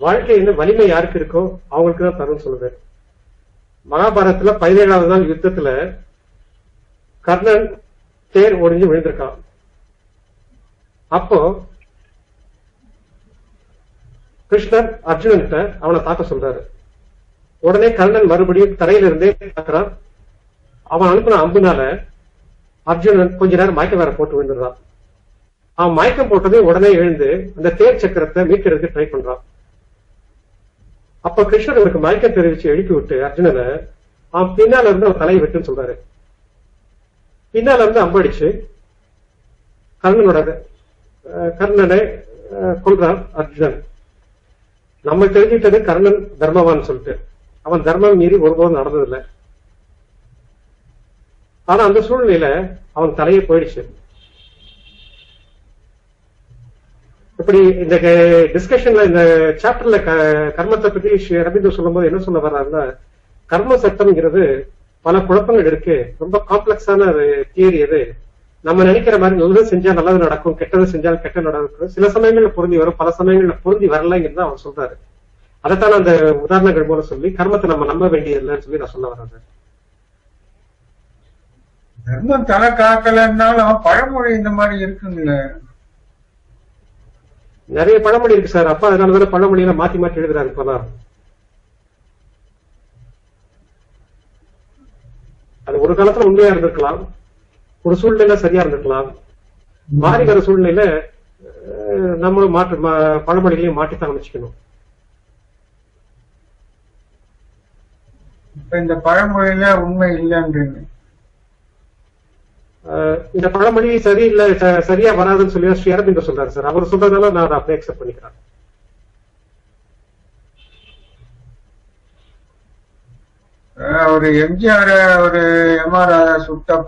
[SPEAKER 1] வாழ்க்கை என்ன வலிமை யாருக்கு இருக்கோ அவங்களுக்கு தான் தரும் சொல்லுது. மகாபாரதத்துல 17வது நாள் யுத்தத்துல கர்ணன் தேர் ஒடிஞ்சு விழுந்திருக்கான். அப்போ கிருஷ்ணர் அர்ஜுனன்கிட்ட அவனை தாக்க சொல்றாரு. உடனே கர்ணன் மறுபடியும் தரையில இருந்தே தாக்குறான். அவன் அனுப்பின அம்புனால அர்ஜுனன் கொஞ்ச நேரம் மயக்கம் வேற போட்டு விழுந்துடுறான். அவன் மயக்கம் போட்டதே உடனே எழுந்து அந்த தேர் சக்கரத்தை மீட்கிறதுக்கு ட்ரை பண்றான். அப்ப கிருஷ்ணர் அவருக்கு மயக்கம் தெரிவிச்சு எழுப்பி விட்டு அர்ஜுனனை அவன் பின்னால இருந்து அவன் தலையை வெட்டுன்னு சொல்றாரு. பின்னால இருந்து அம்படிச்சு கர்ணனை கொல்றான் அர்ஜுனன். நம்ம தெரிஞ்சுக்கிட்டது கர்ணன் தர்மவான் சொல்லிட்டு, அவன் தர்மம் மீறி ஒருபோதும் நடந்ததில்லை. ஆனா அந்த சூழ்நிலையில அவன் தலையே போயிடுச்சு. இப்படி இந்த டிஸ்கஷன்ல இந்த சாப்டர்ல கர்மத்தை பத்தி ஸ்ரீ அரவிந்தர் சொல்லும் போது என்ன சொல்ல வர்றாருன்னா, கர்ம சட்டம்ங்கிறது பல குழப்பங்கள் இருக்கு, ரொம்ப காம்ப்ளெக்ஸான தியரி. அது நம்ம நினைக்கிற மாதிரி நல்லது செஞ்சா நல்லது நடக்கும், கெட்டது செஞ்சால் கெட்ட நடக்கும். சில சமயங்கள்ல பொருந்தி வரும், பல சமயங்கள்ல பொருந்தி வரலைங்கிறத அவர் சொல்றாரு. அதைத்தான் அந்த உதாரணங்கள் மூலம் சொல்லி கர்மத்தை நம்ம நம்ப வேண்டியது இல்லைன்னு சொல்லி நான் சொல்ல வரேன்.
[SPEAKER 2] தர்மம் தலை காக்கலன்னாலும் பழமொழி இந்த மாதிரி இருக்குங்களே,
[SPEAKER 1] நிறைய பழமொழி இருக்கு சார். அப்பா அதனாலதான் பழமொழியில மாத்தி மாத்தி எழுதுறாரு. இப்பதான் அது ஒரு காலத்துல உண்மையா இருந்திருக்கலாம், ஒரு சூழ்நிலை சரியா இருந்திருக்கலாம். மாறி வர சூழ்நிலையில நம்மளும் பழமொழிகளையும் மாற்றித்தான் அமைச்சுக்கணும்.
[SPEAKER 2] இப்ப இந்த பழமொழியில உண்மை இல்லைன்றீங்க.
[SPEAKER 1] இந்த பழமொழி சரியில்லை, சரியா வராதுன்னு சொல்லி ஸ்ரீ அரவிந்தர் சொல்றாரு சார். அவர் சொல்றதுனால நான் அதை அப்படியே அக்செப்ட் பண்ணிக்கிறேன்.
[SPEAKER 2] ஒரு எம்ஜிஆர் ஒரு எம்ஆர் சுட்டப்ப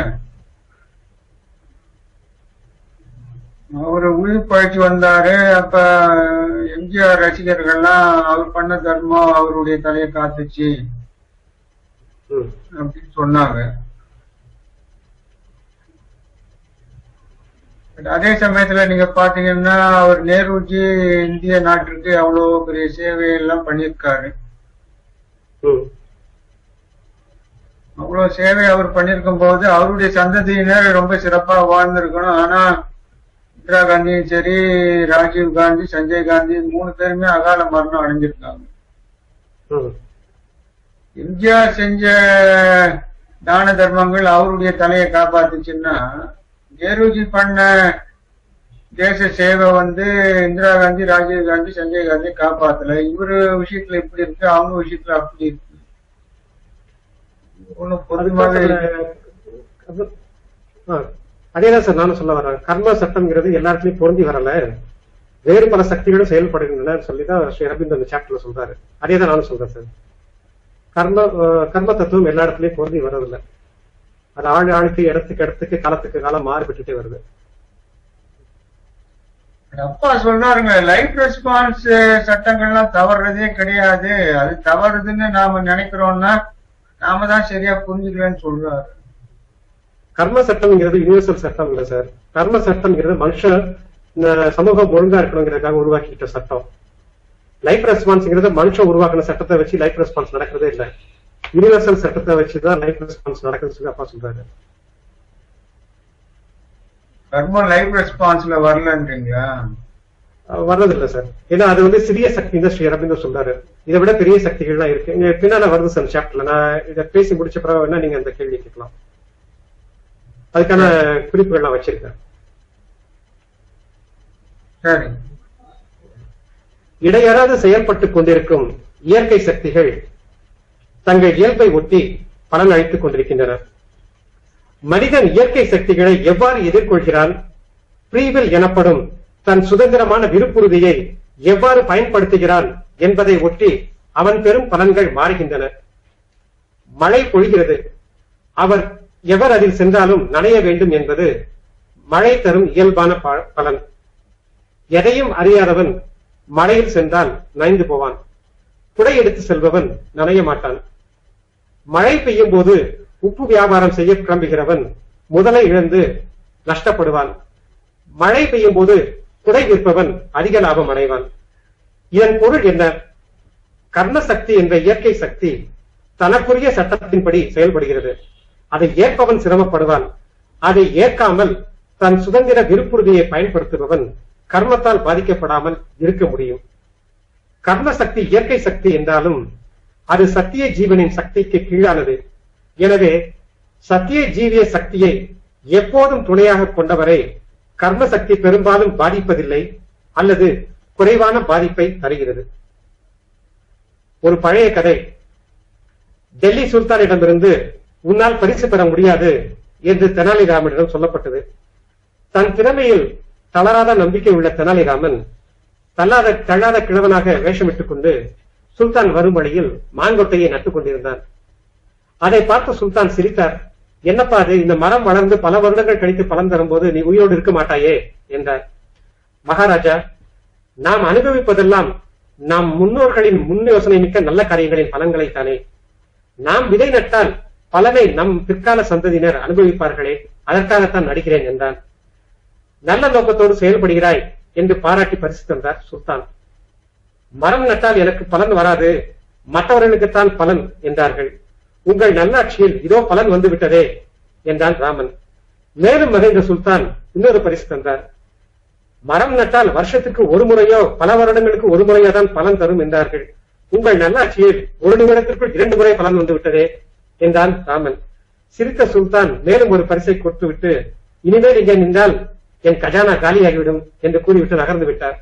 [SPEAKER 2] அவரு உயிர் பழிச்சு வந்தாரு. அப்ப எம்ஜிஆர் ரசிகர்கள்லாம் அவர் பண்ண தர்மம் அவருடைய தலையை காத்துச்சு அப்படின்னு சொன்னாங்க. அதே சமயத்துல நீங்க பாத்தீங்கன்னா அவர் நேருஜி இந்திய நாட்டிற்கு அவ்வளவு பெரிய சேவையெல்லாம் பண்ணிருக்காரு. அவ்வளவு சேவை அவர் பண்ணிருக்கும் போது அவருடைய சந்ததியினர் ரொம்ப சிறப்பா வாழ்ந்திருக்கணும். ஆனா இந்திரா காந்தியும் சரி, ராஜீவ் காந்தி, சஞ்சய் காந்தி 3 பேருமே அகால மரணம் அடைஞ்சிருக்காங்க. எம்ஜிஆர் செஞ்ச தான தர்மங்கள் அவருடைய தலையை காப்பாத்துச்சுன்னா, நேருஜி பண்ண தேச சேவை இந்திரா காந்தி, ராஜீவ் காந்தி, சஞ்சய் காந்தி காப்பாத்தல. இவரு விஷயத்துல இப்படி இருக்கு, அவங்க விஷயத்துல அப்படி இருக்கு.
[SPEAKER 1] அதேதான் சார் நானும் சொல்ல வரேன். கர்ம சட்டம்ங்கிறது எல்லாருக்குமே பொருந்தி வரல, வேறு பல சக்திகளும் செயல்படுகின்றன சொல்லிதான் ஸ்ரீ அரவிந்தர் அந்த சாப்டர்ல சொல்றாரு. அதேதான் நானும் சொல்றேன் சார். கர்ம தத்துவம் எல்லா இடத்துலயும் பொருந்தி வர்றதில்லை. அது ஆளுக்கு இடத்துக்கு காலத்துக்கு காலம் மாறுபட்டுட்டே வருது.
[SPEAKER 2] அப்பா சொல்றாருங்க, லைஃப் ரெஸ்பான்ஸ் சட்டங்கள்லாம் தவறுறதே கிடையாது. அது தவறுதுன்னு நாம நினைக்கிறோம்னா நாம தான் சரியா புரிஞ்சுக்கலன்னு சொல்றாரு.
[SPEAKER 1] கர்ம சட்டம்ங்கிறது யூனிவர்சல் சட்டம் இல்ல சார். கர்ம சட்டம்ங்கிறது மனுஷன் சமூகம் ஒழுங்கா இருக்கணுங்கிறதுக்காக உருவாக்கிட்ட சட்டம். லைஃப் ரெஸ்பான்ஸ்ங்கிறது மனுஷன் உருவாக்கின சட்டத்தை வச்சு லைஃப் ரெஸ்பான்ஸ் நடக்கிறதே இல்லை. யூனிவர்சல் சட்டத்தை வச்சுதான் லைஃப் ரெஸ்பான்ஸ் நடக்குதுன்னு சொல்லி அப்பா சொல்றாரு.
[SPEAKER 2] கர்ம லைஃப் ரெஸ்பான்ஸ்ல வரலன்றீங்களா?
[SPEAKER 1] வர்றதில்லை சார். ஏன்னா அது சிறிய சக்தி தான் ஸ்ரீ அரவிந்தர் சொல்றாரு. இதை விட பெரிய சக்திகள்லாம் இருக்கு. இங்க பின்னால வருது சார் சாப்டர்ல. நான் இதை பேசி முடிச்ச பிறகு வேணா நீங்க அந்த கேள்வி கேட்கலாம். அதுக்கான குறிப்புகள்லாம் வச்சிருக்கேன்.
[SPEAKER 2] சரி.
[SPEAKER 1] இடையறாது செயல்பட்டுக் கொண்டிருக்கும் இயற்கை சக்திகள் தங்கள் இயல்பை ஒட்டி பலன் அளித்துக் கொண்டிருக்கின்றன. மனிதன் இயற்கை சக்திகளை எவ்வாறு எதிர்கொள்கிறான், ஃப்ரீவில் எனப்படும் தன் சுதந்திரமான விருப்புறுதியை எவ்வாறு பயன்படுத்துகிறான் என்பதை ஒட்டி அவன் பெறும் பலன்கள் மாறுகின்றன. மழை பொழிகிறது, எவர் அதில் சென்றாலும் நனைய வேண்டும் என்பது மழை தரும் இயல்பான பலன். எதையும் அறியாதவன் மழையில் சென்றால் நனைந்து போவான். குடை எடுத்து செல்பவன் நனைய மாட்டான். மழை பெய்யும் போது உப்பு வியாபாரம் செய்ய கிளம்புகிறவன் முதலை இழந்து நஷ்டப்படுவான். மழை பெய்யும் போது குடை விற்பவன் அதிக லாபம் அடைவான். இதன் பொருள் என்ன? கர்ம சக்தி என்ற இயற்கை சக்தி தனக்குரிய சட்டத்தின்படி செயல்படுகிறது. அதை ஏற்பவன் சிரமப்படுவான். அதை ஏற்காமல் தன் சுதந்திர விருப்புறுதியை பயன்படுத்துபவன் கர்மத்தால் பாதிக்கப்படாமல் இருக்க முடியும். கர்ம சக்தி இயற்கை சக்தி என்றாலும் அது சத்திய ஜீவனின் சக்திக்கு கீழானது. எனவே சத்திய ஜீவிய சக்தியை எப்போதும் துணையாக கொண்டவரை கர்ம சக்தி பெரும்பாலும் பாதிப்பதில்லை அல்லது குறைவான பாதிப்பை தருகிறது. ஒரு பழைய கதை. டெல்லி சுல்தானிடமிருந்து உன்னால் பரிசு பெற முடியாது என்று தெனாலிராமனிடம் சொல்லப்பட்டது. தன் திறமையில் தளராத நம்பிக்கை உள்ள தெனாலிராமன் தள்ளாத கிழவனாக வேஷமிட்டுக் கொண்டு சுல்தான் வரும் வழியில் மாங்கொட்டையை நட்டுக் கொண்டிருந்தான். அதை பார்த்து சுல்தான் சிரித்தார். என்னப்பா அது, இந்த மரம் வளர்ந்து பல வருடங்கள் கழித்து பலன் தரும்போது நீ உயிரோடு இருக்க மாட்டாயே என்றார். மகாராஜா, நாம் அனுபவிப்பதெல்லாம் நாம் முன்னோர்களின் முன் யோசனை மிக்க நல்ல காரியங்களின் பலன்களை தானே. நாம் விதை நட்டால் பலனை நம் பிற்கால சந்ததியினர் அனுபவிப்பார்களே, அதற்காகத்தான் நடிக்கிறேன் என்றான். நல்ல நோக்கத்தோடு செயல்படுகிறாய் என்று பாராட்டி பரிசு தந்தார் சுல்தான். மரம் நட்டால் எனக்கு பலன் வராது, மற்றவர்களுக்குத்தான் பலன் என்றார்கள். உங்கள் நல்லாட்சியில் இதோ பலன் வந்து விட்டதே என்றான் ராமன். மேலும் மகிழ்ந்த சுல்தான் இன்னொரு பரிசு தந்தார். மரம் நட்டால் வருஷத்துக்கு ஒரு முறையோ பல வருடங்களுக்கு ஒரு முறையோ தான் பலன் தரும் என்றார்கள். உங்கள் நல்லாட்சியில் ஒரு நிமிடத்திற்குள் 2 முறை பலன் வந்து விட்டதே என்றான் ராமன். சிரித்த சுல்தான் மேலும் ஒரு பரிசை கொடுத்துவிட்டு, இனிமேல் இங்கே நின்றால் என் கஜானா காலியாகிவிடும் என்று கூறிவிட்டு நகர்ந்து விட்டார்.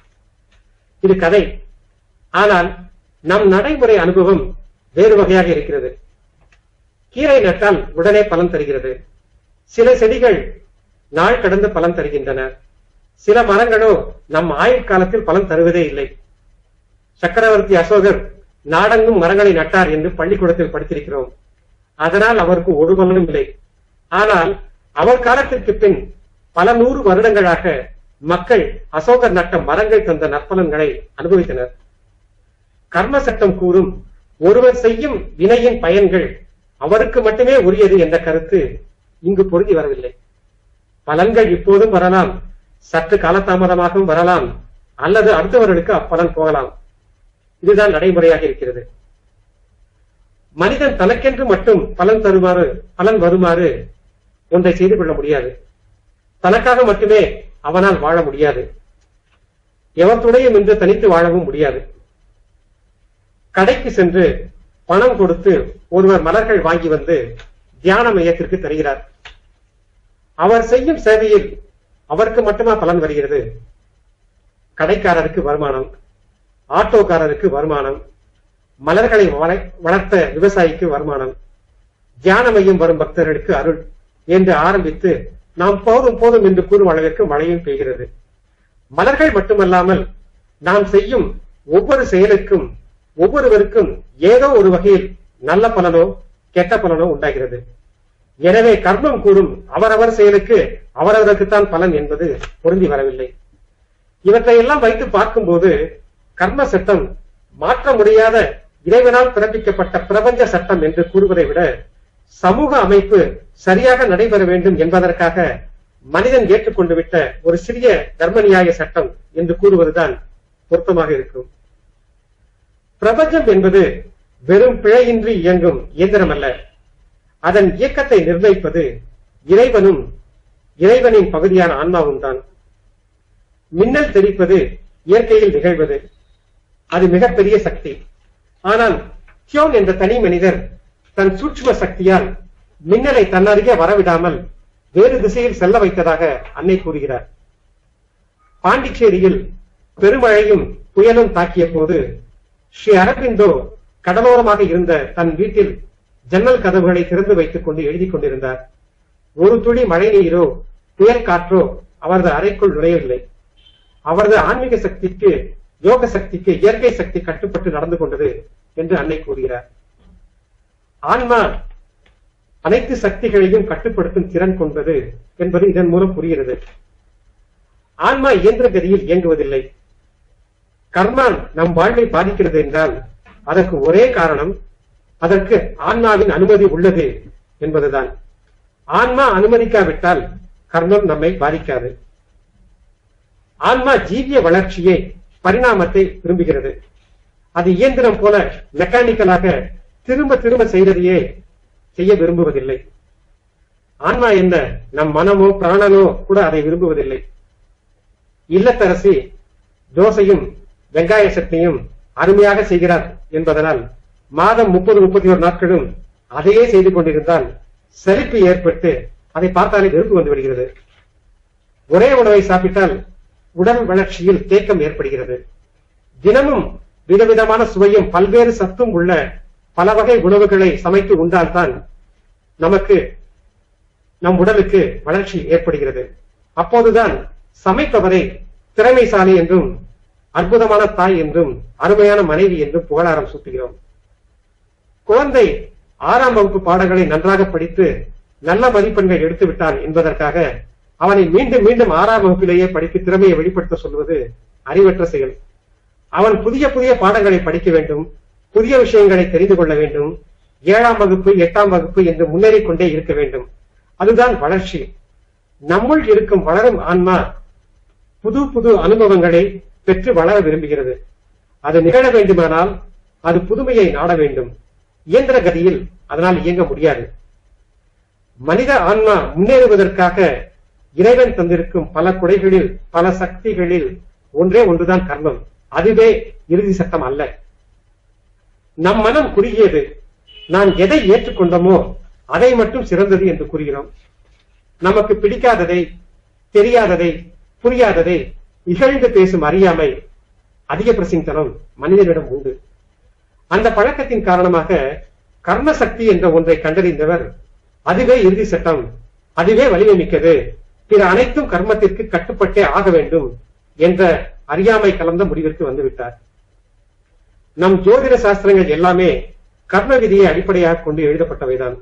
[SPEAKER 1] இது கதை. ஆனால் நம் நடைமுறை அனுபவம் வேறு வகையாக இருக்கிறது. கீரை நட்டால் உடனே பலன் தருகிறது. சில செடிகள் நாள் கடந்து பலன் தருகின்றன. சில மரங்களோ நம் ஆயுட்காலத்தில் பலன் தருவதே இல்லை. சக்கரவர்த்தி அசோகர் நாடெங்கும் மரங்களை நட்டார் என்று பள்ளிக்கூடத்தில் படித்திருக்கிறோம். அதனால் அவருக்கு ஒரு பலனும் இல்லை. ஆனால் அவர் காலத்திற்கு பின் பல 100 வருடங்களாக மக்கள் அசோகர் நட்ட மரங்கள் தந்த நற்பலன்களை அனுபவித்தனர். கர்ம சட்டம் கூறும் ஒருவர் செய்யும் வினையின் பயன்கள் அவருக்கு மட்டுமே உரியது என்ற கருத்து இங்கு பொருந்தி வரவில்லை. பலன்கள் இப்போதும் வரலாம், சற்று காலதாமதமாகவும் வரலாம், அல்லது அடுத்தவர்களுக்கு அப்பலன் போகலாம். இதுதான் நடைமுறையாக இருக்கிறது. மனிதன் தனக்கென்று மட்டும் பலன் வருமாறு ஒன்றை செய்து கொள்ள முடியாது. தனக்காக மட்டுமே அவனால் வாழ முடியாது. எவற்றுடையும் என்று தனித்து வாழவும் முடியாது. கடைக்கு சென்று பணம் கொடுத்து ஒருவர் மலர்கள் வாங்கி வந்து தியான மையத்திற்கு தருகிறார். அவர் செய்யும் சேவையில் அவருக்கு மட்டுமா பலன் வருகிறது? கடைக்காரருக்கு வருமானம், ஆட்டோக்காரருக்கு வருமானம், மலர்களை வளர்த்த விவசாயிக்கு வருமானம், தியான மையம் வரும் பக்தர்களுக்கு அருள் என்று ஆரம்பித்து நாம் போதும் போதும் என்று கூறும் அளவிற்கு மழையும் பெய்கிறது. மலர்கள் மட்டுமல்லாமல் நாம் செய்யும் ஒவ்வொரு செயலுக்கும் ஒவ்வொருவருக்கும் ஏதோ ஒரு வகையில் நல்ல பலனோ கெட்ட பலனோ உண்டாகிறது. எனவே கர்மம் கூறும் அவரவர் செயலுக்கு அவரவருக்குத்தான் பலன் என்பது பொருந்தி வரவில்லை. இவற்றையெல்லாம் வைத்து பார்க்கும்போது கர்ம சட்டம் மாற்ற முடியாத இறைவனால் பிறப்பிக்கப்பட்ட பிரபஞ்ச சட்டம் என்று கூறுவதை விட சமூக அமைப்பு சரியாக நடைபெற வேண்டும் என்பதற்காக மனிதன் ஏற்றுக்கொண்டு விட்ட ஒரு சிறிய தர்மநியாய சட்டம் என்று கூறுவதுதான் பொருத்தமாக இருக்கும். பிரபஞ்சம் என்பது வெறும் பிழையின்றி இயங்கும் இயந்திரம் அல்ல. அதன் இயக்கத்தை நிர்ணயிப்பது இறைவனின் பகுதியான ஆன்மாவும் தான். மின்னல் தெரிப்பது இயற்கையில் நிகழ்வது. அது மிகப்பெரிய சக்தி. ஆனால் தியோன் என்ற தனி மனிதர் தன் சூட்சும சக்தியால் மின்னலை தன்னருகே வரவிடாமல் வேறு திசையில் செல்ல வைத்ததாக அன்னை கூறுகிறார். பாண்டிச்சேரியில் பெருமழையும் புயலும் தாக்கிய போது ஸ்ரீ அரபிந்தோ கடலோரமாக இருந்த தன் வீட்டில் ஜன்னல் கதவுகளை திறந்து வைத்துக் கொண்டு எழுதி கொண்டிருந்தார். ஒரு துளி மழை நீரோ புயல் காற்றோ அவரது அறைக்குள் நுழையவில்லை. அவரது ஆன்மீக சக்திக்கு, யோக சக்திக்கு இயற்கை சக்தி கட்டுப்பட்டு நடந்து கொண்டது என்று அன்னை கூறுகிறார். ஆன்மா அனைத்து சக்திகளையும் கட்டுப்படுத்தும் திறன் கொண்டது என்பது இதன் மூலம் புரிகிறது. ஆன்மா இயந்திர கதியில் இயங்குவதில்லை. கர்மா நம் வாழ்வை பாதிக்கிறது என்றால் அதற்கு ஒரே காரணம், அதற்கு ஆன்மாவின் அனுமதி உள்ளது என்பதுதான். ஆன்மா அனுமதிக்காவிட்டால் கர்மம் நம்மை பாதிக்காது. ஆன்மா ஜீவிய வளர்ச்சியை பரிணாமத்தை விரும்புகிறது. அது இயந்திரம் போல மெக்கானிக்கலாக திரும்ப திரும்ப செய்வதையே செய்ய விரும்புவதில்லை. ஆன்மா என்ன, நம் மனமோ பிராணனோ கூட அதை விரும்புவதில்லை. இல்லத்தரசி தோசையும் வெங்காய சட்னியும் அருமையாக செய்கிறார் என்பதனால் மாதம் 30-31 நாட்களும் அதையே செய்து கொண்டிருந்தால் சலிப்பு ஏற்பட்டு அதை பார்த்தாலே வெறுப்பு வந்து விடுகிறது. ஒரே உணவை சாப்பிட்டால் உடல் வளர்ச்சியில் தேக்கம் ஏற்படுகிறது. தினமும் விதவிதமான சுவையும் பல்வேறு சத்தும் உள்ள பல வகை உணவுகளை சமைத்து உண்டால்தான் நமக்கு நம் உடலுக்கு வளர்ச்சி ஏற்படுகிறது. அப்போதுதான் சமைப்பவரை திறமைசாலி என்றும் அற்புதமான தாய் என்றும் அருமையான மனைவி என்றும் புகழாரம் சூட்டுகிறோம். குழந்தை 6ஆம் வகுப்பு பாடங்களை நன்றாக படித்து நல்ல மதிப்பெண்கள் எடுத்து விட்டான் என்பதற்காக அவனை மீண்டும் மீண்டும் 6ஆம் வகுப்பிலேயே படித்து திறமையை வெளிப்படுத்த சொல்வது அறிவற்ற செயல். அவன் புதிய புதிய பாடங்களை படிக்க வேண்டும், புதிய விஷயங்களை தெரிந்து கொள்ள வேண்டும். 7ஆம் வகுப்பு 8ஆம் வகுப்பு என்று முன்னேறிக் கொண்டே இருக்க வேண்டும். அதுதான் வளர்ச்சி. நம்முள் இருக்கும் வளரும் ஆன்மா புது புது அனுபவங்களை பெற்று வளர விரும்புகிறது. அது நிகழ வேண்டுமானால் அது புதுமையை நாட வேண்டும். இயந்திர கதியில் அதனால் இயங்க முடியாது. மனித ஆன்மா முன்னேறுவதற்காக இறைவன் தந்திருக்கும் பல குடைகளில் பல சக்திகளில் ஒன்றே ஒன்றுதான் கர்மம். அதுவே இறுதி சட்டம் அல்ல. நம் மனம் குறுகியது. நாம் எதை ஏற்றுக்கொண்டோமோ அதை மட்டும் சிறந்தது என்று கூறுகிறோம். நமக்கு பிடிக்காததை, தெரியாததை, புரியாததை இகழ்ந்து பேசும் அறியாமை, அதிக பிரசிங்கனம் மனிதனிடம் உண்டு. அந்த பழக்கத்தின் காரணமாக கர்ம சக்தி என்ற ஒன்றை கண்டறிந்தவர் அதுவே இறுதி சட்டம், அதுவே வலிமை மிக்கது, பிற அனைத்தும் கர்மத்திற்கு கட்டுப்பட்டே ஆக வேண்டும் என்ற அறியாமை கலந்த முடிவிற்கு வந்துவிட்டார். நம் ஜோதிட சாஸ்திரங்கள் எல்லாமே கர்ம விதியை அடிப்படையாக கொண்டு எழுதப்பட்டவைதான்.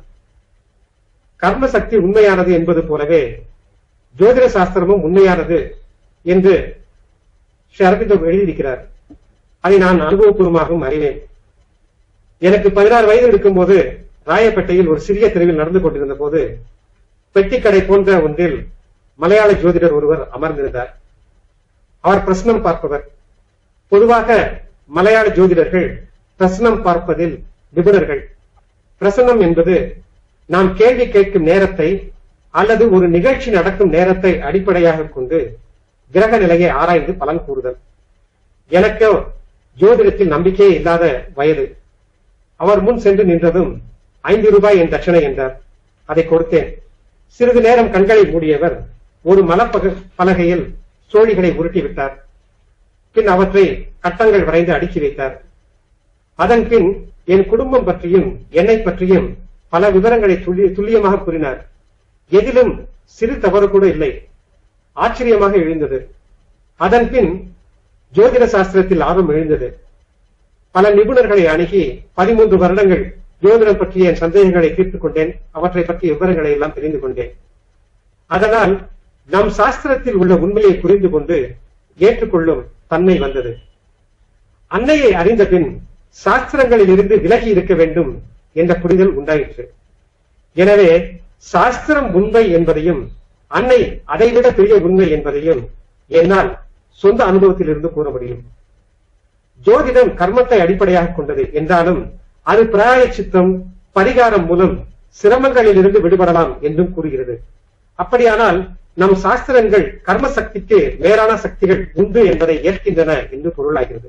[SPEAKER 1] கர்ம சக்தி உண்மையானது என்பது போலவே ஜோதிட சாஸ்திரமும் உண்மையானது என்று ஸ்ரீ அரவிந்தர் எழுதியிருக்கிறார். அதை நான் அனுபவபூர்வமாகவும் அறிவேன். எனக்கு 16 வயது இருக்கும்போது ராயப்பேட்டையில் ஒரு சிறிய தெருவில் நடந்து கொண்டிருந்த போது பெட்டிக்கடை போன்ற ஒன்றில் மலையாள ஜோதிடர் ஒருவர் அமர்ந்திருந்தார். அவர் பிரசனம் பார்ப்பவர். பொதுவாக மலையாள ஜோதிடர்கள் பிரசனம் பார்ப்பதில் நிபுணர்கள். பிரசனம் என்பது நாம் கேள்வி கேட்கும் நேரத்தை அல்லது ஒரு நிகழ்ச்சி நடக்கும் நேரத்தை அடிப்படையாக கொண்டு கிரக நிலையை ஆராய்ந்து பலன் கூறுதல். எனக்கு ஜோதிடத்தில் நம்பிக்கையே இல்லாத வயது. அவர் முன் சென்று நின்றதும் 5 ரூபாய் என் தட்சணை என்றார். அதை கொடுத்தேன். சிறிது நேரம் கண்களை மூடியவர் ஒரு மலப்பலகையில் சோழிகளை உருட்டிவிட்டார். பின் அவற்றை கட்டங்கள் வரைந்து அடுக்கி வைத்தார். அதன் பின் என் குடும்பம் பற்றியும் என்னை பற்றியும் பல விவரங்களை துல்லியமாக கூறினார். எதிலும் சிறு தவறு கூட இல்லை. ஆச்சரியமாக எழுந்தது. அதன் பின் ஜோதிட சாஸ்திரத்தில் ஆர்வம் எழுந்தது. பல நிபுணர்களை அணுகி 13 வருடங்கள் ஜோதிடம் பற்றிய என் சந்தேகங்களை தீர்த்துக் கொண்டேன். அவற்றை பற்றிய விவரங்களை எல்லாம் தெரிந்து கொண்டேன். அதனால் நம் சாஸ்திரத்தில் உள்ள உண்மையை புரிந்து கொண்டு ஏற்றுக்கொள்ளும் தன்மை வந்தது. அன்னையை அறிந்த பின் சாஸ்திரங்களில் இருந்து விலகி இருக்க வேண்டும் என்ற புரிதல் உண்டாயிற்று. எனவே சாஸ்திரம் உண்மை என்பதையும் அன்னை அதைவிட பெரிய உண்மை என்பதையும் என்னால் சொந்த அனுபவத்தில் இருந்து கூற முடியும். ஜோதிடம் கர்மத்தை அடிப்படையாக கொண்டது என்றாலும் அது பிராயச்சித்தம் பரிகாரம் மூலம் சிரமங்களில் இருந்து விடுபடலாம் என்றும் கூறுகிறது. அப்படியானால் நம் சாஸ்திரங்கள் கர்ம சக்திக்கு வேறான சக்திகள் உண்டு என்பதை ஏற்கின்றன என்று பொருளாகிறது.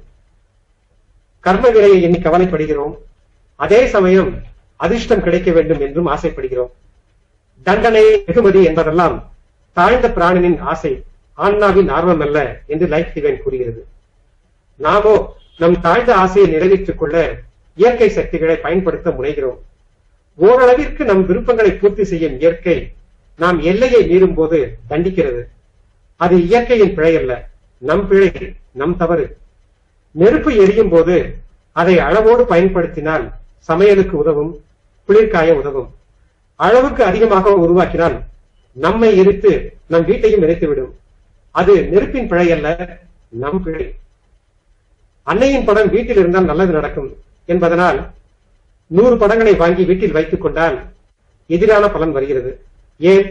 [SPEAKER 1] கர்ம விலையை எண்ணி கவலைப்படுகிறோம். அதே சமயம் அதிர்ஷ்டம் கிடைக்க வேண்டும் என்றும் ஆசைப்படுகிறோம். தண்டனை வெகுமதி என்பதெல்லாம் தாழ்ந்த பிராணனின் ஆசை, ஆன்மாவின் ஆர்வம் அல்ல என்று லைஃப் டிவைன் கூறுகிறது. நாமோ நம் தாழ்ந்த ஆசையை நிறைவேற்றிக் கொள்ள இயற்கை சக்திகளை பயன்படுத்த முனைகிறோம். ஓரளவிற்கு நம் விருப்பங்களை பூர்த்தி செய்யும் இயற்கை நாம் எல்லையை மீறும் போது தண்டிக்கிறது. அது இயற்கையின் பிழை அல்ல, நம் பிழை, நம் தவறு. நெருப்பு எரியும் போது அதை அளவோடு பயன்படுத்தினால் சமையலுக்கு உதவும், குளிர்காய உதவும். அளவுக்கு அதிகமாக உருவாக்கினால் நம்மை எரித்து நம் வீட்டையும் எரித்துவிடும். அது நெருப்பின் பிழை அல்ல, நம் பிழை. அன்னையின் படம் வீட்டில் இருந்தால் நல்லது நடக்கும் என்பதனால் 100 படங்களை வாங்கி வீட்டில் வைத்துக் கொண்டால் எதிரான பலன் வருகிறது. ஏன்?